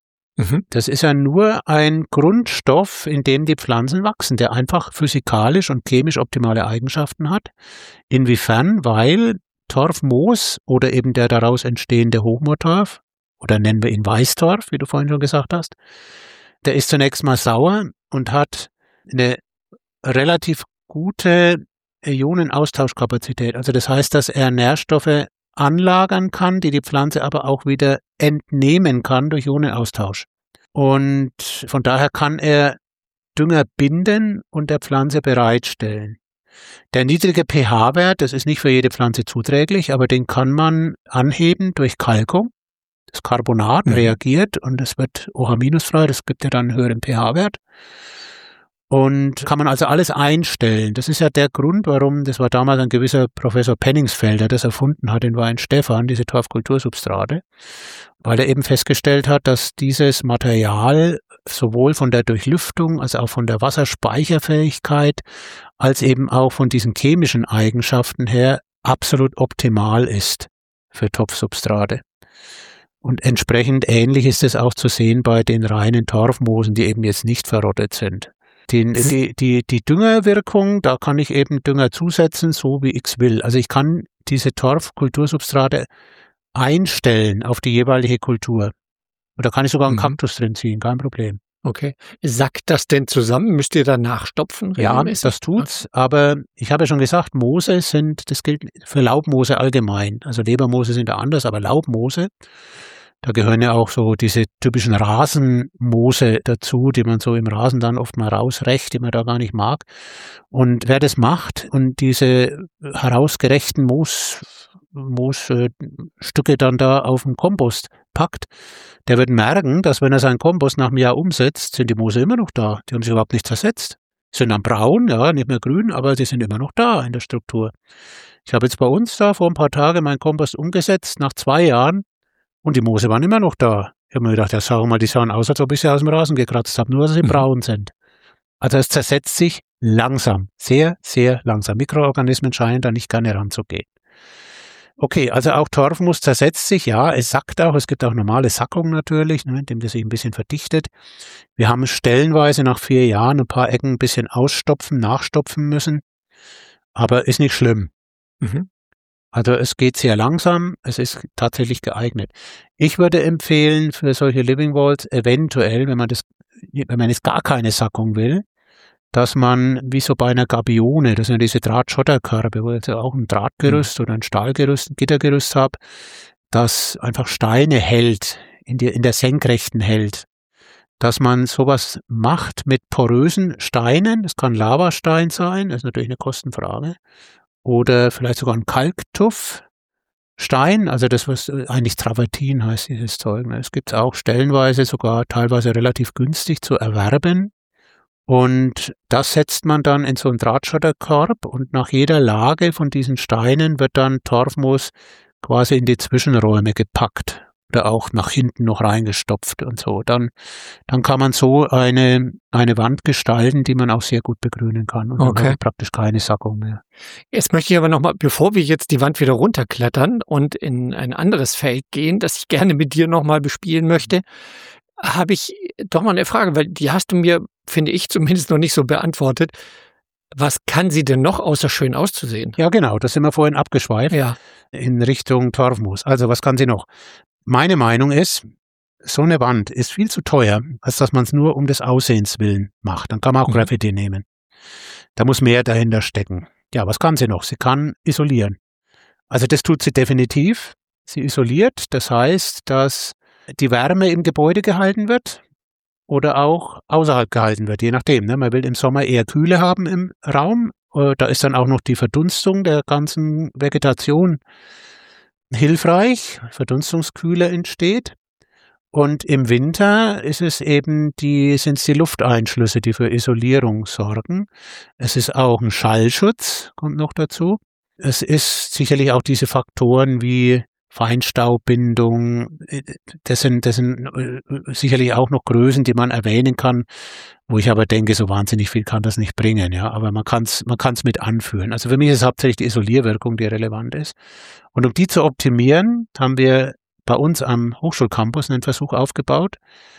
Das ist ja nur ein Grundstoff, in dem die Pflanzen wachsen, der einfach physikalisch und chemisch optimale Eigenschaften hat. Inwiefern? Weil Torfmoos oder eben der daraus entstehende Hochmoortorf, oder nennen wir ihn Weißtorf, wie du vorhin schon gesagt hast, der ist zunächst mal sauer und hat eine relativ gute Ionenaustauschkapazität. Also das heißt, dass er Nährstoffe anlagern kann, die Pflanze aber auch wieder entnehmen kann durch Ionenaustausch. Und von daher kann er Dünger binden und der Pflanze bereitstellen. Der niedrige pH-Wert, das ist nicht für jede Pflanze zuträglich, aber den kann man anheben durch Kalkung. Das Carbonat reagiert und es wird OH- das gibt ja dann einen höheren pH-Wert. Und kann man also alles einstellen. Das ist ja der Grund, warum, das war damals ein gewisser Professor Penningsfelder, das erfunden hat in Weinstefan, diese Torfkultursubstrate, weil er eben festgestellt hat, dass dieses Material sowohl von der Durchlüftung als auch von der Wasserspeicherfähigkeit als eben auch von diesen chemischen Eigenschaften her absolut optimal ist für Topfsubstrate. Und entsprechend ähnlich ist es auch zu sehen bei den reinen Torfmoosen, die eben jetzt nicht verrottet sind. Die Düngerwirkung, da kann ich eben Dünger zusetzen, so wie ich es will. Also ich kann diese Torfkultursubstrate einstellen auf die jeweilige Kultur. Und da kann ich sogar einen Kaktus drin ziehen, kein Problem. Okay. Sackt das denn zusammen? Müsst ihr da nachstopfen? Ja, das tut's. Aber ich habe ja schon gesagt, Moose das gilt für Laubmoose allgemein. Also Lebermoose sind da anders, aber Laubmoose, da gehören ja auch so diese typischen Rasenmoose dazu, die man so im Rasen dann oft mal rausrecht, die man da gar nicht mag. Und wer das macht und diese herausgerechten Moosstücke dann da auf den Kompost packt, der wird merken, dass wenn er seinen Kompost nach einem Jahr umsetzt, sind die Moose immer noch da. Die haben sich überhaupt nicht zersetzt. Sind dann braun, ja, nicht mehr grün, aber die sind immer noch da in der Struktur. Ich habe jetzt bei uns da vor ein paar Tagen meinen Kompost umgesetzt, nach 2 Jahren, und die Moose waren immer noch da. Ich habe mir gedacht, ja, sag mal, die sahen aus, als ob ich sie aus dem Rasen gekratzt habe, nur dass sie braun sind. Also es zersetzt sich langsam, sehr, sehr langsam. Mikroorganismen scheinen da nicht gerne ranzugehen. Okay, also auch Torfmoos zersetzt sich, ja, es sackt auch, es gibt auch normale Sackung natürlich, ne, indem das sich ein bisschen verdichtet. Wir haben stellenweise nach 4 Jahren ein paar Ecken ein bisschen ausstopfen, nachstopfen müssen, aber ist nicht schlimm. Mhm. Also es geht sehr langsam, es ist tatsächlich geeignet. Ich würde empfehlen, für solche Living Walls eventuell, wenn man jetzt gar keine Sackung will, dass man, wie so bei einer Gabione, das sind diese Drahtschotterkörbe, wo ich auch ein Drahtgerüst oder ein Stahlgerüst, ein Gittergerüst habe, das einfach Steine hält, in der Senkrechten hält. Dass man sowas macht mit porösen Steinen, das kann Lavastein sein, das ist natürlich eine Kostenfrage, oder vielleicht sogar ein Kalktuffstein, also das, was eigentlich Travertin heißt, dieses Zeug. Es gibt es auch stellenweise, sogar teilweise relativ günstig zu erwerben. Und das setzt man dann in so einen Drahtschotterkorb und nach jeder Lage von diesen Steinen wird dann Torfmoos quasi in die Zwischenräume gepackt oder auch nach hinten noch reingestopft und so. Dann kann man so eine Wand gestalten, die man auch sehr gut begrünen kann. Und dann hat man praktisch keine Sackung mehr. Jetzt möchte ich aber nochmal, bevor wir jetzt die Wand wieder runterklettern und in ein anderes Feld gehen, das ich gerne mit dir nochmal bespielen möchte, habe ich doch mal eine Frage, weil die hast du mir, finde ich, zumindest noch nicht so beantwortet. Was kann sie denn noch, außer schön auszusehen? Ja, genau, das sind wir vorhin abgeschweift in Richtung Torfmoos. Also, was kann sie noch? Meine Meinung ist, so eine Wand ist viel zu teuer, als dass man es nur um des Aussehens willen macht. Dann kann man auch Graffiti nehmen. Da muss mehr dahinter stecken. Ja, was kann sie noch? Sie kann isolieren. Also das tut sie definitiv. Sie isoliert, das heißt, dass die Wärme im Gebäude gehalten wird oder auch außerhalb gehalten wird, je nachdem. Ne? Man will im Sommer eher Kühle haben im Raum. Da ist dann auch noch die Verdunstung der ganzen Vegetation hilfreich, Verdunstungskühle entsteht. Und im Winter ist es eben sind es die Lufteinschlüsse, die für Isolierung sorgen. Es ist auch ein Schallschutz, kommt noch dazu. Es ist sicherlich auch diese Faktoren wie Feinstaubbindung, das sind sicherlich auch noch Größen, die man erwähnen kann, wo ich aber denke, so wahnsinnig viel kann das nicht bringen, ja, aber man kann's mit anführen. Also für mich ist es hauptsächlich die Isolierwirkung, die relevant ist. Und um die zu optimieren, haben wir bei uns am Hochschulcampus einen Versuch aufgebaut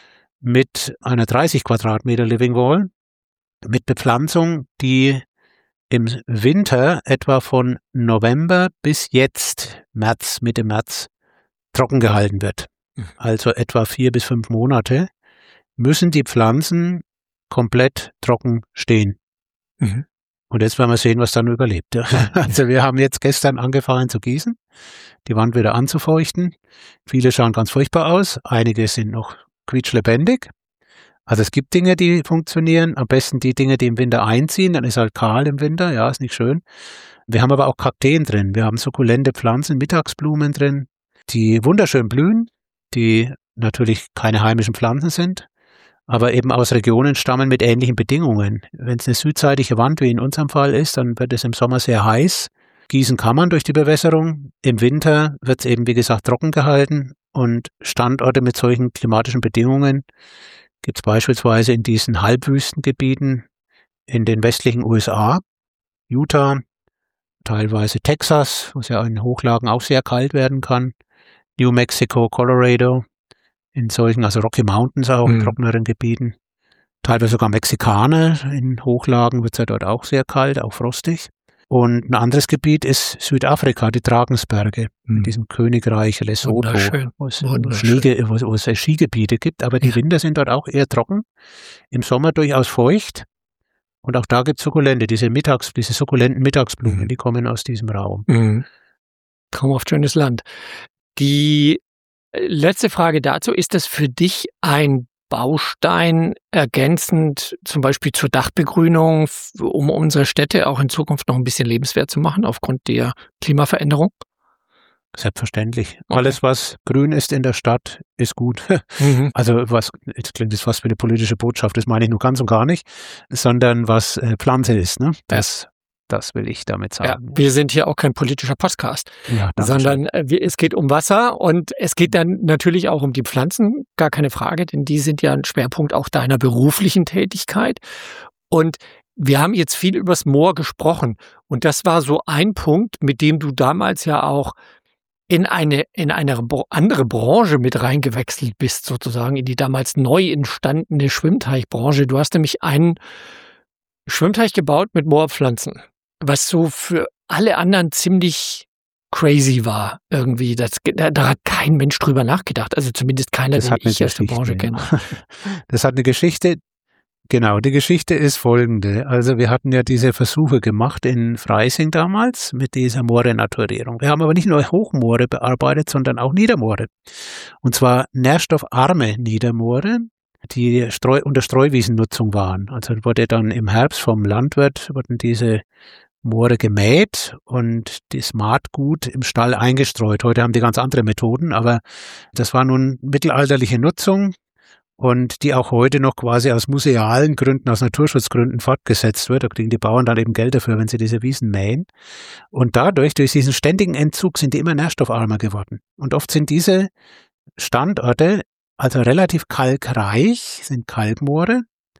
mit einer 30 Quadratmeter Living Wall, mit Bepflanzung, die im Winter etwa von November bis jetzt, Mitte März, trocken gehalten wird. Also etwa 4 bis 5 Monate müssen die Pflanzen komplett trocken stehen. Mhm. Und jetzt werden wir sehen, was dann überlebt. Also wir haben jetzt gestern angefangen zu gießen, die Wand wieder anzufeuchten. Viele schauen ganz furchtbar aus, einige sind noch quietschlebendig. Also es gibt Dinge, die funktionieren, am besten die Dinge, die im Winter einziehen, dann ist halt kahl im Winter, ja, ist nicht schön. Wir haben aber auch Kakteen drin, wir haben sukkulente Pflanzen, Mittagsblumen drin, die wunderschön blühen, die natürlich keine heimischen Pflanzen sind, aber eben aus Regionen stammen mit ähnlichen Bedingungen. Wenn es eine südseitige Wand wie in unserem Fall ist, dann wird es im Sommer sehr heiß. Gießen kann man durch die Bewässerung. Im Winter wird es eben, wie gesagt, trocken gehalten und Standorte mit solchen klimatischen Bedingungen gibt es beispielsweise in diesen Halbwüstengebieten in den westlichen USA, Utah, teilweise Texas, wo es ja in Hochlagen auch sehr kalt werden kann, New Mexico, Colorado, in solchen, also Rocky Mountains auch, in trockeneren Gebieten, teilweise sogar Mexikaner, in Hochlagen wird es ja dort auch sehr kalt, auch frostig. Und ein anderes Gebiet ist Südafrika, die Drakensberge, in diesem Königreich Lesotho, wo es Skigebiete gibt, aber die Winter sind dort auch eher trocken, im Sommer durchaus feucht. Und auch da gibt es Sukkulente, diese sukkulenten Mittagsblumen, die kommen aus diesem Raum. Traumhaft schönes Land. Die letzte Frage dazu, ist das für dich ein Baustein ergänzend zum Beispiel zur Dachbegrünung, um unsere Städte auch in Zukunft noch ein bisschen lebenswert zu machen aufgrund der Klimaveränderung? Selbstverständlich. Okay. Alles, was grün ist in der Stadt, ist gut. Also jetzt klingt das fast wie eine politische Botschaft, das meine ich nur ganz und gar nicht, sondern was Pflanze ist, ne? Das will ich damit sagen. Ja, wir sind hier auch kein politischer Podcast, sondern es geht um Wasser und es geht dann natürlich auch um die Pflanzen, gar keine Frage, denn die sind ja ein Schwerpunkt auch deiner beruflichen Tätigkeit. Und wir haben jetzt viel übers Moor gesprochen. Und das war so ein Punkt, mit dem du damals ja auch in eine andere Branche mit reingewechselt bist, sozusagen, in die damals neu entstandene Schwimmteichbranche. Du hast nämlich einen Schwimmteich gebaut mit Moorpflanzen, was so für alle anderen ziemlich crazy war irgendwie. Da hat kein Mensch drüber nachgedacht. Also zumindest keiner, den ich aus der Branche kenne. Das hat eine Geschichte. Genau, die Geschichte ist folgende. Also wir hatten ja diese Versuche gemacht in Freising damals mit dieser Moorrenaturierung. Wir haben aber nicht nur Hochmoore bearbeitet, sondern auch Niedermoore. Und zwar nährstoffarme Niedermoore, die unter Streuwiesennutzung waren. Also wurde dann im Herbst vom Landwirt, wurden diese Moore gemäht und das Maatgut im Stall eingestreut. Heute haben die ganz andere Methoden, aber das war nun mittelalterliche Nutzung und die auch heute noch quasi aus musealen Gründen, aus Naturschutzgründen fortgesetzt wird. Da kriegen die Bauern dann eben Geld dafür, wenn sie diese Wiesen mähen. Und durch diesen ständigen Entzug, sind die immer nährstoffarmer geworden. Und oft sind diese Standorte also relativ kalkreich, sind Kalkmoore.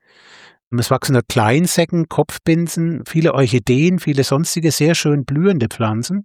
Es wachsen da Kleinsäcken, Kopfbinsen, viele Orchideen, viele sonstige sehr schön blühende Pflanzen.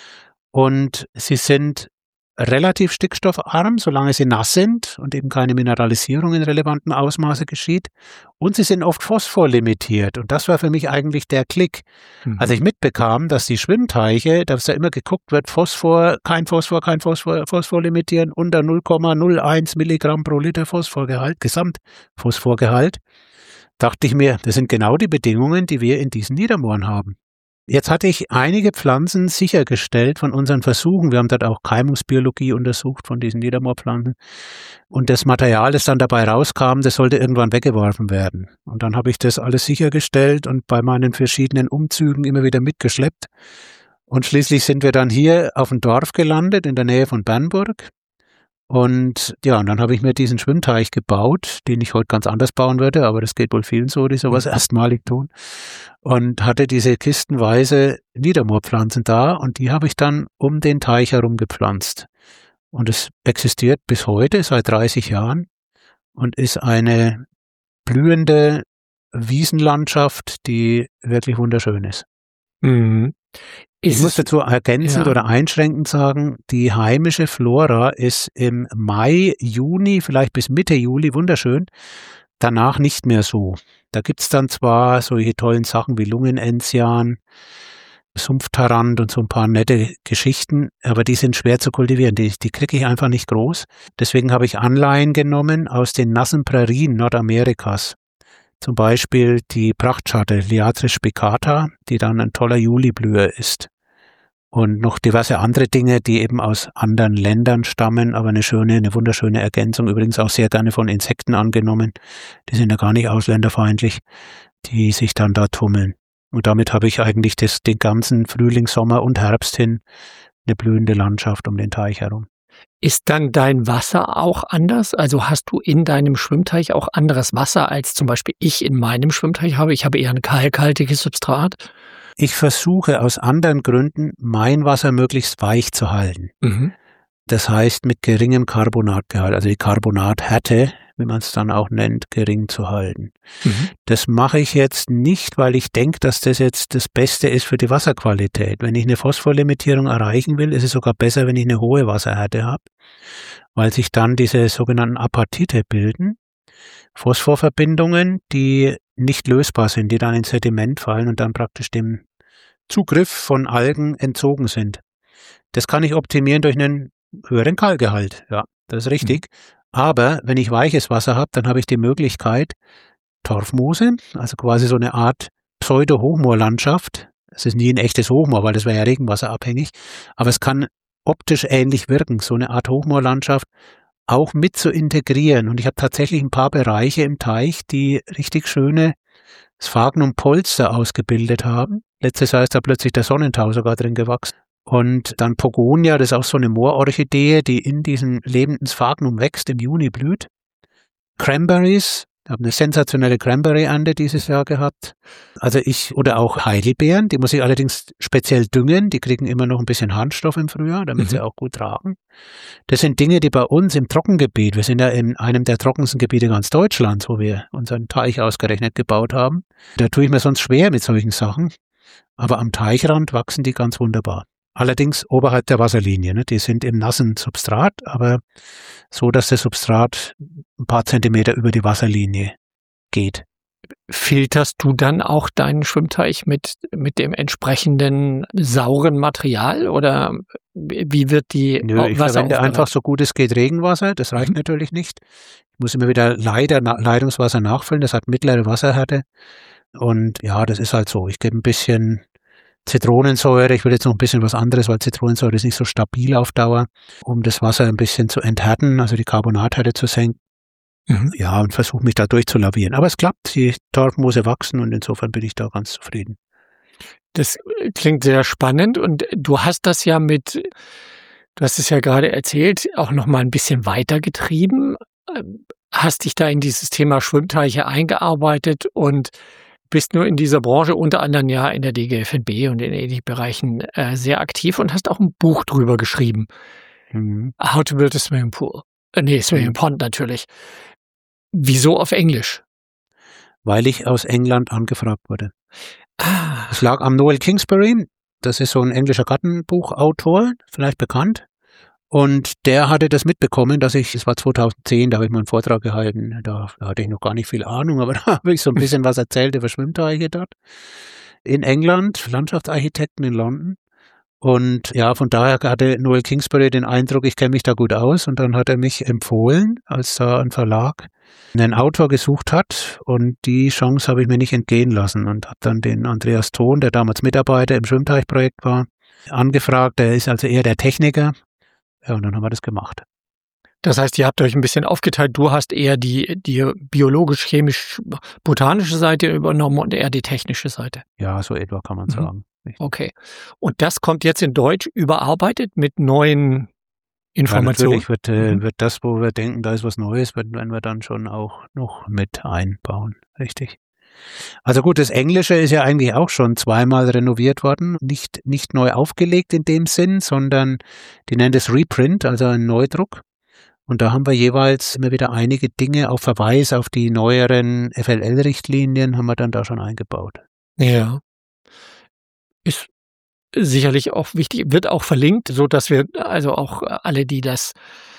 Und sie sind relativ stickstoffarm, solange sie nass sind und eben keine Mineralisierung in relevantem Ausmaße geschieht. Und sie sind oft phosphorlimitiert. Und das war für mich eigentlich der Klick. Als ich mitbekam, dass die Schwimmteiche, dass da immer geguckt wird, kein Phosphor limitieren, unter 0,01 Milligramm pro Liter Phosphorgehalt, Gesamtphosphorgehalt, dachte ich mir, das sind genau die Bedingungen, die wir in diesen Niedermooren haben. Jetzt hatte ich einige Pflanzen sichergestellt von unseren Versuchen. Wir haben dort auch Keimungsbiologie untersucht von diesen Niedermoorpflanzen. Und das Material, das dann dabei rauskam, das sollte irgendwann weggeworfen werden. Und dann habe ich das alles sichergestellt und bei meinen verschiedenen Umzügen immer wieder mitgeschleppt. Und schließlich sind wir dann hier auf dem Dorf gelandet, in der Nähe von Bernburg. Und ja, und dann habe ich mir diesen Schwimmteich gebaut, den ich heute ganz anders bauen würde, aber das geht wohl vielen so, die sowas erstmalig tun. Und hatte diese kistenweise Niedermoorpflanzen da und die habe ich dann um den Teich herum gepflanzt. Und es existiert bis heute, seit 30 Jahren, und ist eine blühende Wiesenlandschaft, die wirklich wunderschön ist. Mhm. Ich muss dazu ergänzend oder einschränkend sagen, die heimische Flora ist im Mai, Juni, vielleicht bis Mitte Juli wunderschön, danach nicht mehr so. Da gibt's dann zwar solche tollen Sachen wie Lungenenzian, Sumpftarant und so ein paar nette Geschichten, aber die sind schwer zu kultivieren, die kriege ich einfach nicht groß. Deswegen habe ich Anleihen genommen aus den nassen Prärien Nordamerikas. Zum Beispiel die Prachtschatte Liatris spicata, die dann ein toller Juliblüher ist. Und noch diverse andere Dinge, die eben aus anderen Ländern stammen, aber eine wunderschöne Ergänzung, übrigens auch sehr gerne von Insekten angenommen. Die sind ja gar nicht ausländerfeindlich, die sich dann da tummeln. Und damit habe ich eigentlich den ganzen Frühling, Sommer und Herbst hin eine blühende Landschaft um den Teich herum. Ist dann dein Wasser auch anders? Also hast du in deinem Schwimmteich auch anderes Wasser, als zum Beispiel ich in meinem Schwimmteich habe? Ich habe eher ein kalkhaltiges Substrat. Ich versuche aus anderen Gründen, mein Wasser möglichst weich zu halten. Mhm. Das heißt, mit geringem Carbonatgehalt, also die Carbonathärte, wie man es dann auch nennt, gering zu halten. Mhm. Das mache ich jetzt nicht, weil ich denke, dass das jetzt das Beste ist für die Wasserqualität. Wenn ich eine Phosphorlimitierung erreichen will, ist es sogar besser, wenn ich eine hohe Wasserhärte habe, weil sich dann diese sogenannten Apatite bilden, Phosphorverbindungen, die nicht lösbar sind, die dann ins Sediment fallen und dann praktisch dem Zugriff von Algen entzogen sind. Das kann ich optimieren durch einen höheren Kalkgehalt. Ja, das ist richtig. Aber wenn ich weiches Wasser habe, dann habe ich die Möglichkeit, Torfmoose, also quasi so eine Art Pseudo-Hochmoorlandschaft. Es ist nie ein echtes Hochmoor, weil das wäre ja regenwasserabhängig. Aber es kann optisch ähnlich wirken, so eine Art Hochmoorlandschaft auch mit zu integrieren. Und ich habe tatsächlich ein paar Bereiche im Teich, die richtig schöne Sphagnum-Polster ausgebildet haben. Letztes Jahr ist da plötzlich der Sonnentau sogar drin gewachsen. Und dann Pogonia, das ist auch so eine Moororchidee, die in diesem lebenden Sphagnum wächst, im Juni blüht. Cranberries, habe eine sensationelle Cranberry-Ernte dieses Jahr gehabt. Oder auch Heidelbeeren, die muss ich allerdings speziell düngen. Die kriegen immer noch ein bisschen Harnstoff im Frühjahr, damit sie auch gut tragen. Das sind Dinge, die bei uns im Trockengebiet, wir sind ja in einem der trockensten Gebiete ganz Deutschlands, wo wir unseren Teich ausgerechnet gebaut haben. Da tue ich mir sonst schwer mit solchen Sachen. Aber am Teichrand wachsen die ganz wunderbar. Allerdings oberhalb der Wasserlinie. Ne? Die sind im nassen Substrat, aber so, dass das Substrat ein paar Zentimeter über die Wasserlinie geht. Filterst du dann auch deinen Schwimmteich mit dem entsprechenden sauren Material oder wie wird die Ich verwende einfach so gut es geht Regenwasser. Das reicht natürlich nicht. Ich muss immer wieder Leitungswasser nachfüllen. Das hat mittlere Wasserhärte. Und ja, das ist halt so. Ich gebe ein bisschen Zitronensäure. Ich will jetzt noch ein bisschen was anderes, weil Zitronensäure ist nicht so stabil auf Dauer, um das Wasser ein bisschen zu enthärten, also die Carbonathärte zu senken. Ja, und versuche mich da durchzulavieren. Aber es klappt, die Torfmoose wachsen und insofern bin ich da ganz zufrieden. Das klingt sehr spannend und du hast das ja du hast es ja gerade erzählt, auch noch mal ein bisschen weitergetrieben, hast dich da in dieses Thema Schwimmteiche eingearbeitet und bist nur in dieser Branche, unter anderem ja in der DGFNB und in ähnlichen Bereichen sehr aktiv und hast auch ein Buch drüber geschrieben. How to build a swimming pool. Swimming pond natürlich. Wieso auf Englisch? Weil ich aus England angefragt wurde. Es lag am Noel Kingsbury, das ist so ein englischer Gartenbuchautor, vielleicht bekannt. Und der hatte das mitbekommen, das war 2010, da habe ich mal einen Vortrag gehalten, da hatte ich noch gar nicht viel Ahnung, aber da habe ich so ein bisschen was erzählt über Schwimmteiche dort. In England, Landschaftsarchitekten in London. Und ja, von daher hatte Noel Kingsbury den Eindruck, ich kenne mich da gut aus. Und dann hat er mich empfohlen, als da ein Verlag einen Autor gesucht hat. Und die Chance habe ich mir nicht entgehen lassen und habe dann den Andreas Thon, der damals Mitarbeiter im Schwimmteichprojekt war, angefragt. Der ist also eher der Techniker. Ja, und dann haben wir das gemacht. Das heißt, ihr habt euch ein bisschen aufgeteilt. Du hast eher die biologisch-chemisch-botanische Seite übernommen und eher die technische Seite. Ja, so etwa kann man sagen. Okay. Und das kommt jetzt in Deutsch überarbeitet mit neuen Informationen? Ja, natürlich wird das, wo wir denken, da ist was Neues, werden wir dann schon auch noch mit einbauen. Richtig. Also gut, das Englische ist ja eigentlich auch schon zweimal renoviert worden. Nicht neu aufgelegt in dem Sinn, sondern die nennen das Reprint, also ein Neudruck. Und da haben wir jeweils immer wieder einige Dinge auf Verweis auf die neueren FLL-Richtlinien haben wir dann da schon eingebaut. Ja. Ist sicherlich auch wichtig, wird auch verlinkt, so dass wir also auch alle, die das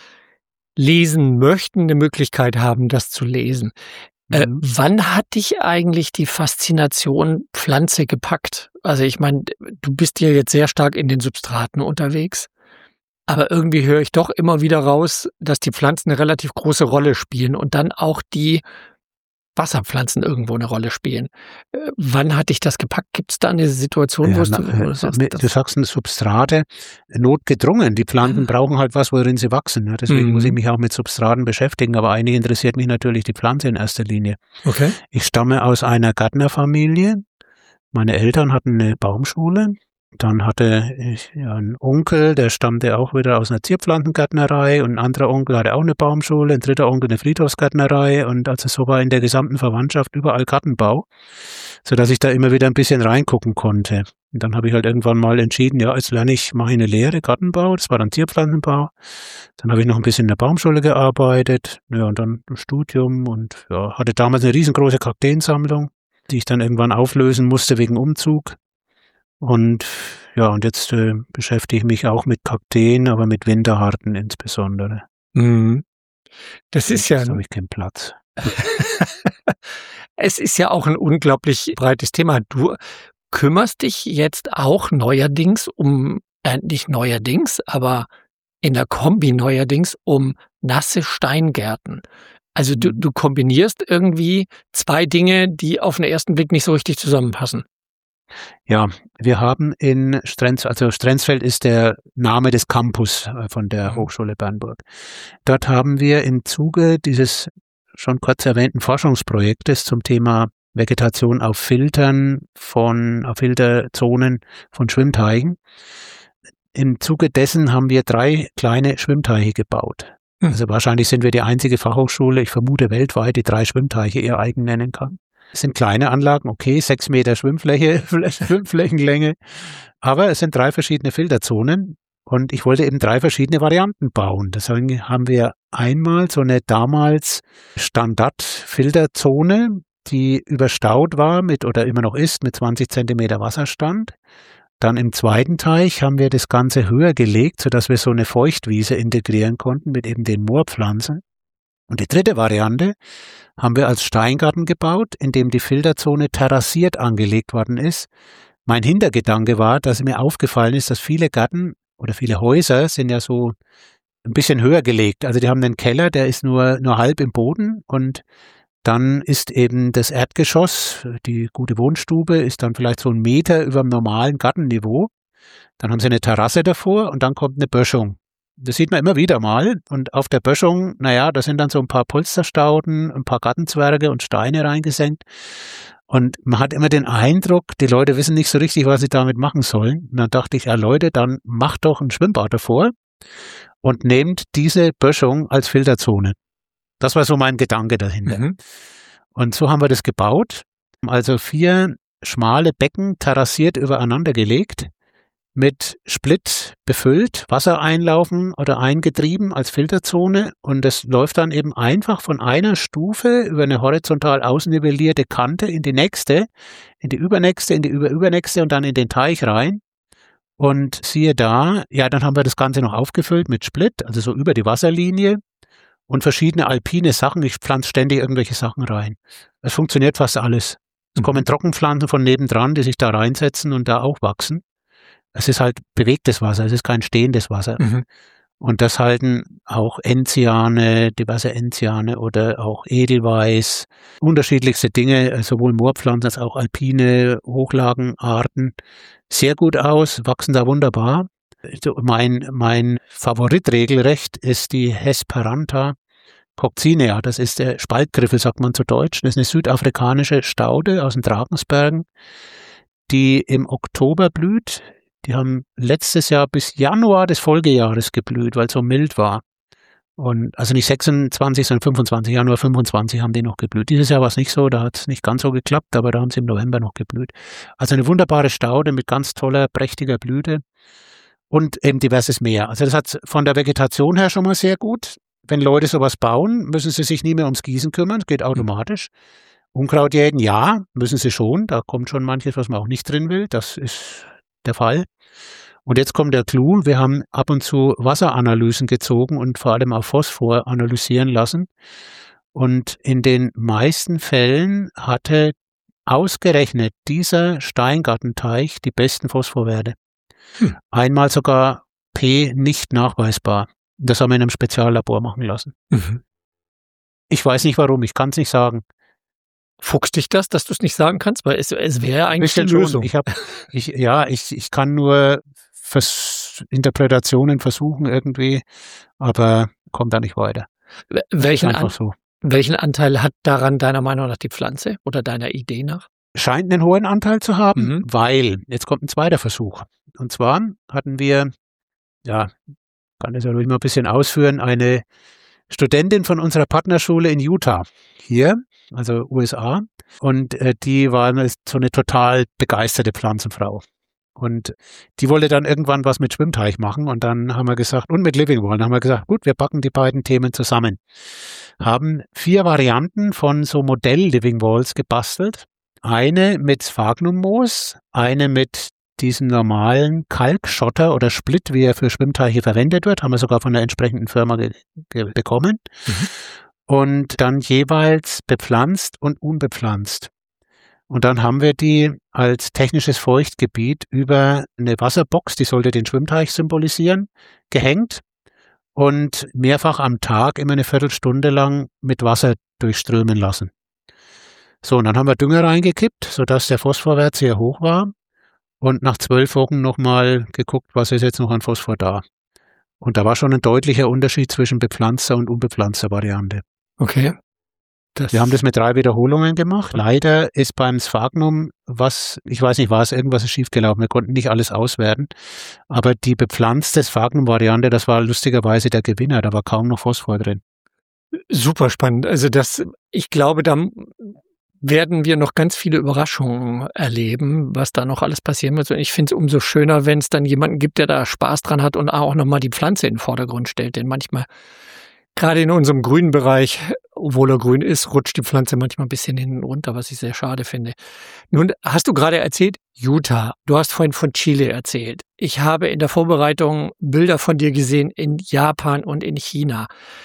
lesen möchten, eine Möglichkeit haben, das zu lesen. Wann hat dich eigentlich die Faszination Pflanze gepackt? Also ich meine, du bist ja jetzt sehr stark in den Substraten unterwegs, aber irgendwie höre ich doch immer wieder raus, dass die Pflanzen eine relativ große Rolle spielen und dann auch die Wasserpflanzen irgendwo eine Rolle spielen. Wann hat dich das gepackt? Gibt es da eine Situation, wo du sagst, Substrate, notgedrungen. Die Pflanzen brauchen halt was, worin sie wachsen. Ne? Deswegen muss ich mich auch mit Substraten beschäftigen. Aber eigentlich interessiert mich natürlich die Pflanze in erster Linie. Okay. Ich stamme aus einer Gärtnerfamilie. Meine Eltern hatten eine Baumschule. Dann hatte ich einen Onkel, der stammte auch wieder aus einer Zierpflanzengärtnerei und ein anderer Onkel hatte auch eine Baumschule, ein dritter Onkel eine Friedhofsgärtnerei und also so war in der gesamten Verwandtschaft überall Gartenbau, sodass ich da immer wieder ein bisschen reingucken konnte. Und dann habe ich halt irgendwann mal entschieden, ja, jetzt mache ich eine Lehre Gartenbau, das war dann Zierpflanzenbau. Dann habe ich noch ein bisschen in der Baumschule gearbeitet, ja, und dann ein Studium und ja, hatte damals eine riesengroße Kakteensammlung, die ich dann irgendwann auflösen musste wegen Umzug. Und ja, und jetzt beschäftige ich mich auch mit Kakteen, aber mit Winterharten insbesondere. Das ist ja... Jetzt habe ich keinen Platz. Es ist ja auch ein unglaublich breites Thema. Du kümmerst dich jetzt auch neuerdings nicht neuerdings, aber in der Kombi neuerdings um nasse Steingärten. Also du kombinierst irgendwie zwei Dinge, die auf den ersten Blick nicht so richtig zusammenpassen. Ja, wir haben in Strenzfeld ist der Name des Campus von der Hochschule Bernburg. Dort haben wir im Zuge dieses schon kurz erwähnten Forschungsprojektes zum Thema Vegetation auf Filterzonen von Schwimmteichen. Im Zuge dessen haben wir 3 kleine Schwimmteiche gebaut. Also wahrscheinlich sind wir die einzige Fachhochschule, ich vermute weltweit, die 3 Schwimmteiche ihr eigen nennen kann. Es sind kleine Anlagen, okay, 6 Meter Schwimmflächenlänge, aber es sind 3 verschiedene Filterzonen und ich wollte eben 3 verschiedene Varianten bauen. Deswegen haben wir einmal so eine damals Standardfilterzone, die überstaut war oder immer noch ist mit 20 Zentimeter Wasserstand. Dann im zweiten Teich haben wir das Ganze höher gelegt, sodass wir so eine Feuchtwiese integrieren konnten mit eben den Moorpflanzen. Und die dritte Variante haben wir als Steingarten gebaut, in dem die Filterzone terrassiert angelegt worden ist. Mein Hintergedanke war, dass mir aufgefallen ist, dass viele Gärten oder viele Häuser sind ja so ein bisschen höher gelegt. Also die haben einen Keller, der ist nur halb im Boden und dann ist eben das Erdgeschoss, die gute Wohnstube, ist dann vielleicht so 1 Meter über dem normalen Gartenniveau. Dann haben sie eine Terrasse davor und dann kommt eine Böschung. Das sieht man immer wieder mal. Und auf der Böschung, naja, da sind dann so ein paar Polsterstauden, ein paar Gartenzwerge und Steine reingesenkt. Und man hat immer den Eindruck, die Leute wissen nicht so richtig, was sie damit machen sollen. Und dann dachte ich, ja Leute, dann macht doch ein Schwimmbad davor und nehmt diese Böschung als Filterzone. Das war so mein Gedanke dahinter. Mhm. Und so haben wir das gebaut. Also 4 schmale Becken terrassiert übereinander gelegt, mit Split befüllt, Wasser einlaufen oder eingetrieben als Filterzone. Und das läuft dann eben einfach von einer Stufe über eine horizontal ausnivellierte Kante in die nächste, in die übernächste, in die überübernächste und dann in den Teich rein. Und siehe da, ja, dann haben wir das Ganze noch aufgefüllt mit Split, also so über die Wasserlinie. Und verschiedene alpine Sachen. Ich pflanze ständig irgendwelche Sachen rein. Es funktioniert fast alles. Es kommen Trockenpflanzen von nebendran, die sich da reinsetzen und da auch wachsen. Es ist halt bewegtes Wasser, es ist kein stehendes Wasser. Mhm. Und das halten auch Enziane, diverse Enziane oder auch Edelweiß, unterschiedlichste Dinge, sowohl Moorpflanzen als auch alpine Hochlagenarten, sehr gut aus, wachsen da wunderbar. Mein Favorit regelrecht ist die Hesperantha coccinea. Das ist der Spaltgriffel, sagt man zu Deutsch. Das ist eine südafrikanische Staude aus den Drakensbergen, die im Oktober blüht. Die haben letztes Jahr bis Januar des Folgejahres geblüht, weil es so mild war. Und also nicht 26, sondern 25, Januar 25 haben die noch geblüht. Dieses Jahr war es nicht so, da hat es nicht ganz so geklappt, aber da haben sie im November noch geblüht. Also eine wunderbare Staude mit ganz toller, prächtiger Blüte. Und eben diverses mehr. Also das hat von der Vegetation her schon mal sehr gut. Wenn Leute sowas bauen, müssen sie sich nie mehr ums Gießen kümmern. Es geht automatisch. Unkraut jäten, ja, müssen sie schon. Da kommt schon manches, was man auch nicht drin will. Das ist der Fall. Und jetzt kommt der Clou. Wir haben ab und zu Wasseranalysen gezogen und vor allem auch Phosphor analysieren lassen. Und in den meisten Fällen hatte ausgerechnet dieser Steingartenteich die besten Phosphorwerte. Einmal sogar P nicht nachweisbar. Das haben wir in einem Speziallabor machen lassen. Mhm. Ich weiß nicht warum, ich kann es nicht sagen. Fuchst dich das, dass du es nicht sagen kannst? Weil es wäre eigentlich die Lösung. Ich kann nur Interpretationen versuchen irgendwie, aber komme da nicht weiter. Welchen Anteil hat daran deiner Meinung nach die Pflanze oder deiner Idee nach? Scheint einen hohen Anteil zu haben, weil, jetzt kommt ein zweiter Versuch. Und zwar hatten wir, ja, kann das ja ruhig mal ein bisschen ausführen, eine Studentin von unserer Partnerschule in Utah hier, also USA, und die war so eine total begeisterte Pflanzenfrau. Und die wollte dann irgendwann was mit Schwimmteich machen und dann haben wir gesagt, und mit Living Wall, dann haben wir gesagt, gut, wir packen die beiden Themen zusammen. Haben 4 Varianten von so Modell-Living Walls gebastelt. Eine mit Sphagnummoos, eine mit diesem normalen Kalkschotter oder Split, wie er für Schwimmteiche verwendet wird, haben wir sogar von der entsprechenden Firma bekommen. Und dann jeweils bepflanzt und unbepflanzt. Und dann haben wir die als technisches Feuchtgebiet über eine Wasserbox, die sollte den Schwimmteich symbolisieren, gehängt und mehrfach am Tag immer eine Viertelstunde lang mit Wasser durchströmen lassen. So, und dann haben wir Dünger reingekippt, sodass der Phosphorwert sehr hoch war. Und nach 12 Wochen nochmal geguckt, was ist jetzt noch an Phosphor da. Und da war schon ein deutlicher Unterschied zwischen bepflanzter und unbepflanzter Variante. Okay. Wir haben das mit 3 Wiederholungen gemacht. Leider ist beim Sphagnum ich weiß nicht, irgendwas ist schiefgelaufen. Wir konnten nicht alles auswerten. Aber die bepflanzte Sphagnum-Variante, das war lustigerweise der Gewinner. Da war kaum noch Phosphor drin. Super spannend. Also ich glaube, da werden wir noch ganz viele Überraschungen erleben, was da noch alles passieren wird. Und ich finde es umso schöner, wenn es dann jemanden gibt, der da Spaß dran hat und auch nochmal die Pflanze in den Vordergrund stellt. Denn manchmal, gerade in unserem grünen Bereich, obwohl er grün ist, rutscht die Pflanze manchmal ein bisschen hinten runter, was ich sehr schade finde. Nun hast du gerade erzählt, Utah. Du hast vorhin von Chile erzählt. Ich habe in der Vorbereitung Bilder von dir gesehen in Japan und in China.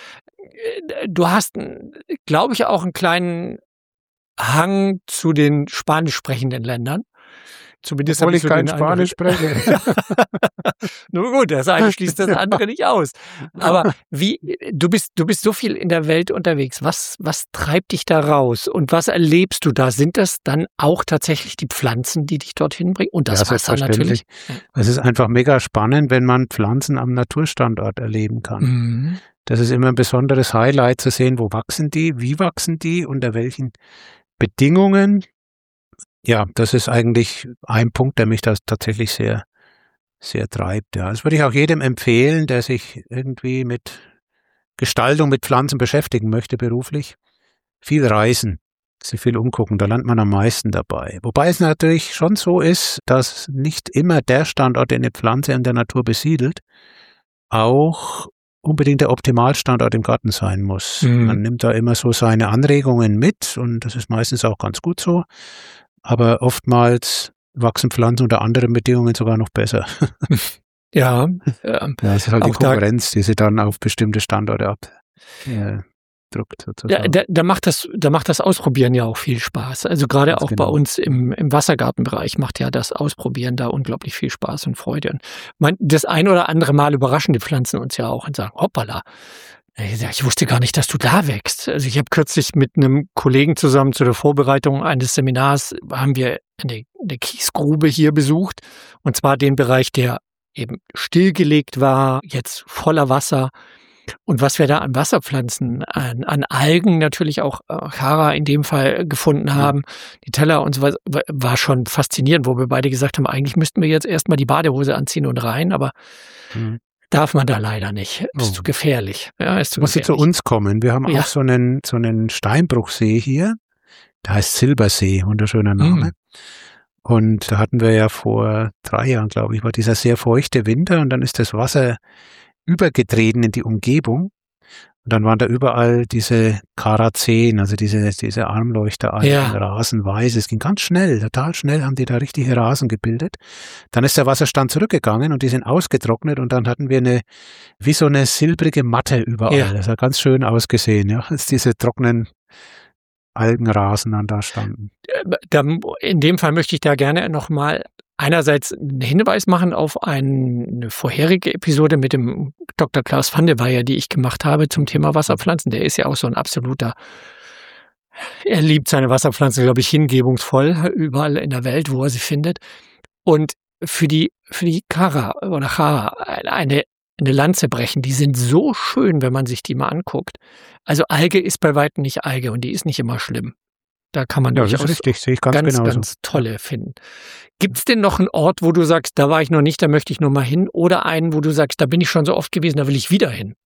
Du hast, glaube ich, auch einen kleinen Hang zu den spanisch sprechenden Ländern. Zumindest obwohl ich kein Spanisch spreche. Nun gut, das eine schließt das andere nicht aus. Aber du bist so viel in der Welt unterwegs. Was treibt dich da raus? Und was erlebst du da? Sind das dann auch tatsächlich die Pflanzen, die dich dorthin bringen? Und das Wasser natürlich? Es ist einfach mega spannend, wenn man Pflanzen am Naturstandort erleben kann. Mhm. Das ist immer ein besonderes Highlight zu sehen, wo wachsen die, wie wachsen die, unter welchen Bedingungen. Ja, das ist eigentlich ein Punkt, der mich da tatsächlich sehr, sehr treibt. Ja, das würde ich auch jedem empfehlen, der sich irgendwie mit Gestaltung, mit Pflanzen beschäftigen möchte beruflich. Viel reisen, sich viel umgucken, da lernt man am meisten dabei. Wobei es natürlich schon so ist, dass nicht immer der Standort, den eine Pflanze in der Natur besiedelt, auch unbedingt der Optimalstandort im Garten sein muss. Man nimmt da immer so seine Anregungen mit und das ist meistens auch ganz gut so. Aber oftmals wachsen Pflanzen unter anderen Bedingungen sogar noch besser. Ja. Das ist halt die Konkurrenz, die sie dann auf bestimmte Standorte abdrückt. Sozusagen. Da macht das Ausprobieren ja auch viel Spaß. Also gerade ganz auch genau. Bei uns im Wassergartenbereich macht ja das Ausprobieren da unglaublich viel Spaß und Freude. Und das ein oder andere Mal überraschen die Pflanzen uns ja auch und sagen, hoppala, ich wusste gar nicht, dass du da wächst. Also ich habe kürzlich mit einem Kollegen zusammen zu der Vorbereitung eines Seminars, haben wir eine Kiesgrube hier besucht. Und zwar den Bereich, der eben stillgelegt war, jetzt voller Wasser. Und was wir da an Wasserpflanzen, an Algen natürlich auch Chara in dem Fall gefunden haben, die Teller und so was, war schon faszinierend, wo wir beide gesagt haben, eigentlich müssten wir jetzt erstmal die Badehose anziehen und rein, aber darf man da leider nicht. Ist zu gefährlich. Ja, ist zu Muss gefährlich. Sie zu uns kommen. Wir haben auch so einen Steinbruchsee hier. Der heißt Silbersee, wunderschöner Name. Und da hatten wir ja vor 3 Jahren, glaube ich, war dieser sehr feuchte Winter und dann ist das Wasser übergetreten in die Umgebung. Und dann waren da überall diese Chara-10, also diese Armleuchteralgen, Rasenweiß. Es ging ganz schnell, total schnell haben die da richtige Rasen gebildet. Dann ist der Wasserstand zurückgegangen und die sind ausgetrocknet und dann hatten wir wie so eine silbrige Matte überall. Ja. Das hat ganz schön ausgesehen, ja, als diese trockenen Algenrasen dann da standen. In dem Fall möchte ich da gerne nochmal einerseits einen Hinweis machen auf eine vorherige Episode mit dem Dr. Klaus van de Weyer, die ich gemacht habe zum Thema Wasserpflanzen. Der ist ja auch so ein absoluter, er liebt seine Wasserpflanzen, glaube ich, hingebungsvoll, überall in der Welt, wo er sie findet. Und für die Chara eine Lanze brechen, die sind so schön, wenn man sich die mal anguckt. Also Alge ist bei weitem nicht Alge und die ist nicht immer schlimm. Da kann man durchaus ganz tolle finden. Gibt es denn noch einen Ort, wo du sagst, da war ich noch nicht, da möchte ich noch mal hin? Oder einen, wo du sagst, da bin ich schon so oft gewesen, da will ich wieder hin?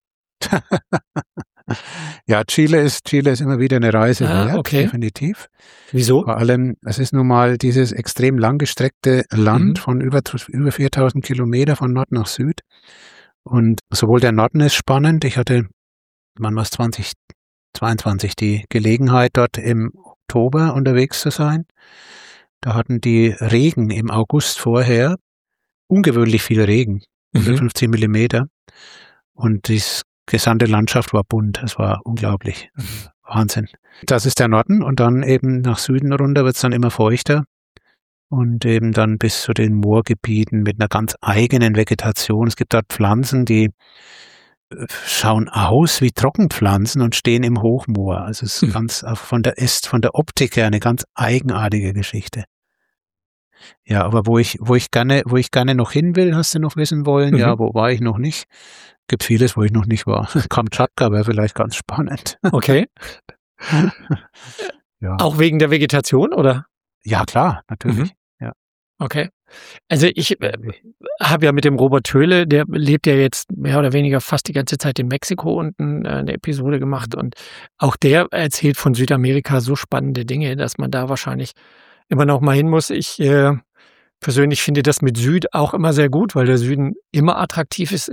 Ja, Chile ist immer wieder eine Reise wert, definitiv. Wieso? Vor allem, es ist nun mal dieses extrem langgestreckte Land von über 4000 Kilometer von Nord nach Süd. Und sowohl der Norden ist spannend. Ich hatte, wann war es, 2022 die Gelegenheit, dort im Oktober unterwegs zu sein. Da hatten die Regen im August vorher ungewöhnlich viel Regen, 150 Millimeter. Und die gesamte Landschaft war bunt. Es war unglaublich. Wahnsinn. Das ist der Norden und dann eben nach Süden runter wird es dann immer feuchter. Und eben dann bis zu den Moorgebieten mit einer ganz eigenen Vegetation. Es gibt dort Pflanzen, die schauen aus wie Trockenpflanzen und stehen im Hochmoor. Also es ist ganz von der Optik her eine ganz eigenartige Geschichte. Ja, aber wo ich gerne noch hin will, hast du noch wissen wollen? Ja, wo war ich noch nicht? Gibt vieles, wo ich noch nicht war. Kamtschatka wäre vielleicht ganz spannend. Okay. Ja. Auch wegen der Vegetation, oder? Ja, klar, natürlich. Ja. Okay. Also ich habe ja mit dem Robert Töhle, der lebt ja jetzt mehr oder weniger fast die ganze Zeit in Mexiko, unten eine Episode gemacht, und auch der erzählt von Südamerika so spannende Dinge, dass man da wahrscheinlich immer noch mal hin muss. Ich persönlich finde das mit Süd auch immer sehr gut, weil der Süden immer attraktiv ist.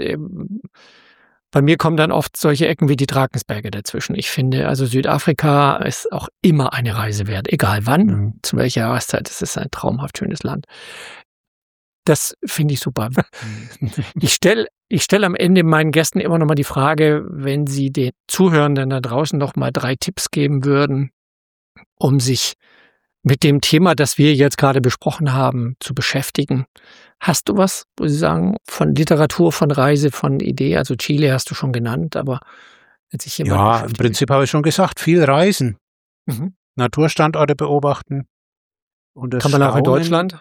Bei mir kommen dann oft solche Ecken wie die Drakensberge dazwischen. Ich finde, also Südafrika ist auch immer eine Reise wert, egal wann, zu welcher Jahreszeit. Es ist ein traumhaft schönes Land. Das finde ich super. Ich stell am Ende meinen Gästen immer noch mal die Frage, wenn sie den Zuhörenden da draußen noch mal 3 Tipps geben würden, um sich mit dem Thema, das wir jetzt gerade besprochen haben, zu beschäftigen. Hast du was, wo Sie sagen, von Literatur, von Reise, von Idee? Also Chile hast du schon genannt, aber jetzt ich Ja, im Prinzip habe ich schon gesagt, viel reisen, Naturstandorte beobachten. Und das kann man auch in Staunen. Deutschland?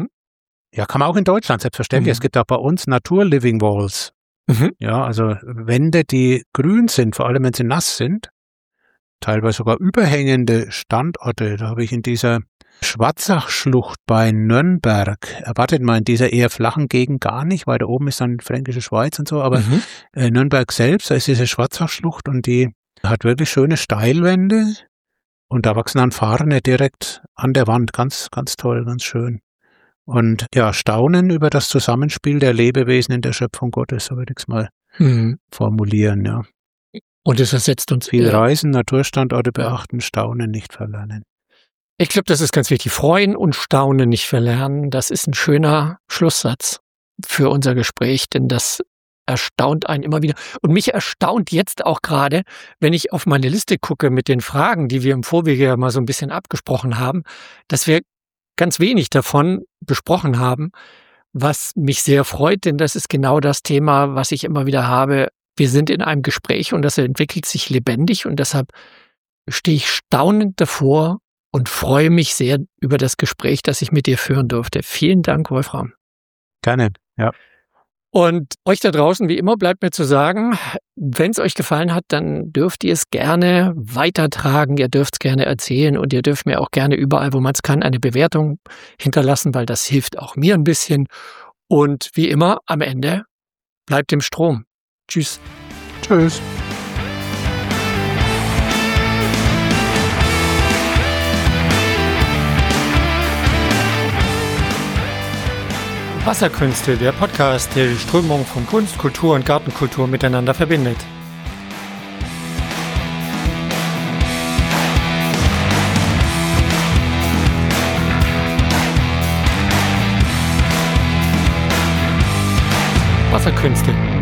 Ja, kann man auch in Deutschland, selbstverständlich. Es gibt auch bei uns Natur-Living Walls. Ja, also Wände, die grün sind, vor allem wenn sie nass sind. Teilweise sogar überhängende Standorte. Da habe ich in dieser Schwarzach-Schlucht bei Nürnberg, erwartet man in dieser eher flachen Gegend gar nicht, weil da oben ist dann Fränkische Schweiz und so, aber Nürnberg selbst, da ist diese Schwarzach-Schlucht und die hat wirklich schöne Steilwände und da wachsen dann Farne direkt an der Wand. Ganz, ganz toll, ganz schön. Und ja, Staunen über das Zusammenspiel der Lebewesen in der Schöpfung Gottes, so würde ich es mal formulieren, ja. Und es ersetzt uns viel reisen, Naturstandorte beachten, Staunen nicht verlernen. Ich glaube, das ist ganz wichtig. Freuen und Staunen nicht verlernen. Das ist ein schöner Schlusssatz für unser Gespräch, denn das erstaunt einen immer wieder. Und mich erstaunt jetzt auch gerade, wenn ich auf meine Liste gucke mit den Fragen, die wir im Vorwege ja mal so ein bisschen abgesprochen haben, dass wir ganz wenig davon besprochen haben, was mich sehr freut, denn das ist genau das Thema, was ich immer wieder habe. Wir sind in einem Gespräch und das entwickelt sich lebendig und deshalb stehe ich staunend davor und freue mich sehr über das Gespräch, das ich mit dir führen durfte. Vielen Dank, Wolfram. Gerne, ja. Und euch da draußen, wie immer, bleibt mir zu sagen, wenn es euch gefallen hat, dann dürft ihr es gerne weitertragen, ihr dürft es gerne erzählen und ihr dürft mir auch gerne überall, wo man es kann, eine Bewertung hinterlassen, weil das hilft auch mir ein bisschen. Und wie immer, am Ende bleibt im Strom. Tschüss. Tschüss. Wasserkünste, der Podcast, der die Strömung von Kunst, Kultur und Gartenkultur miteinander verbindet. Wasserkünste.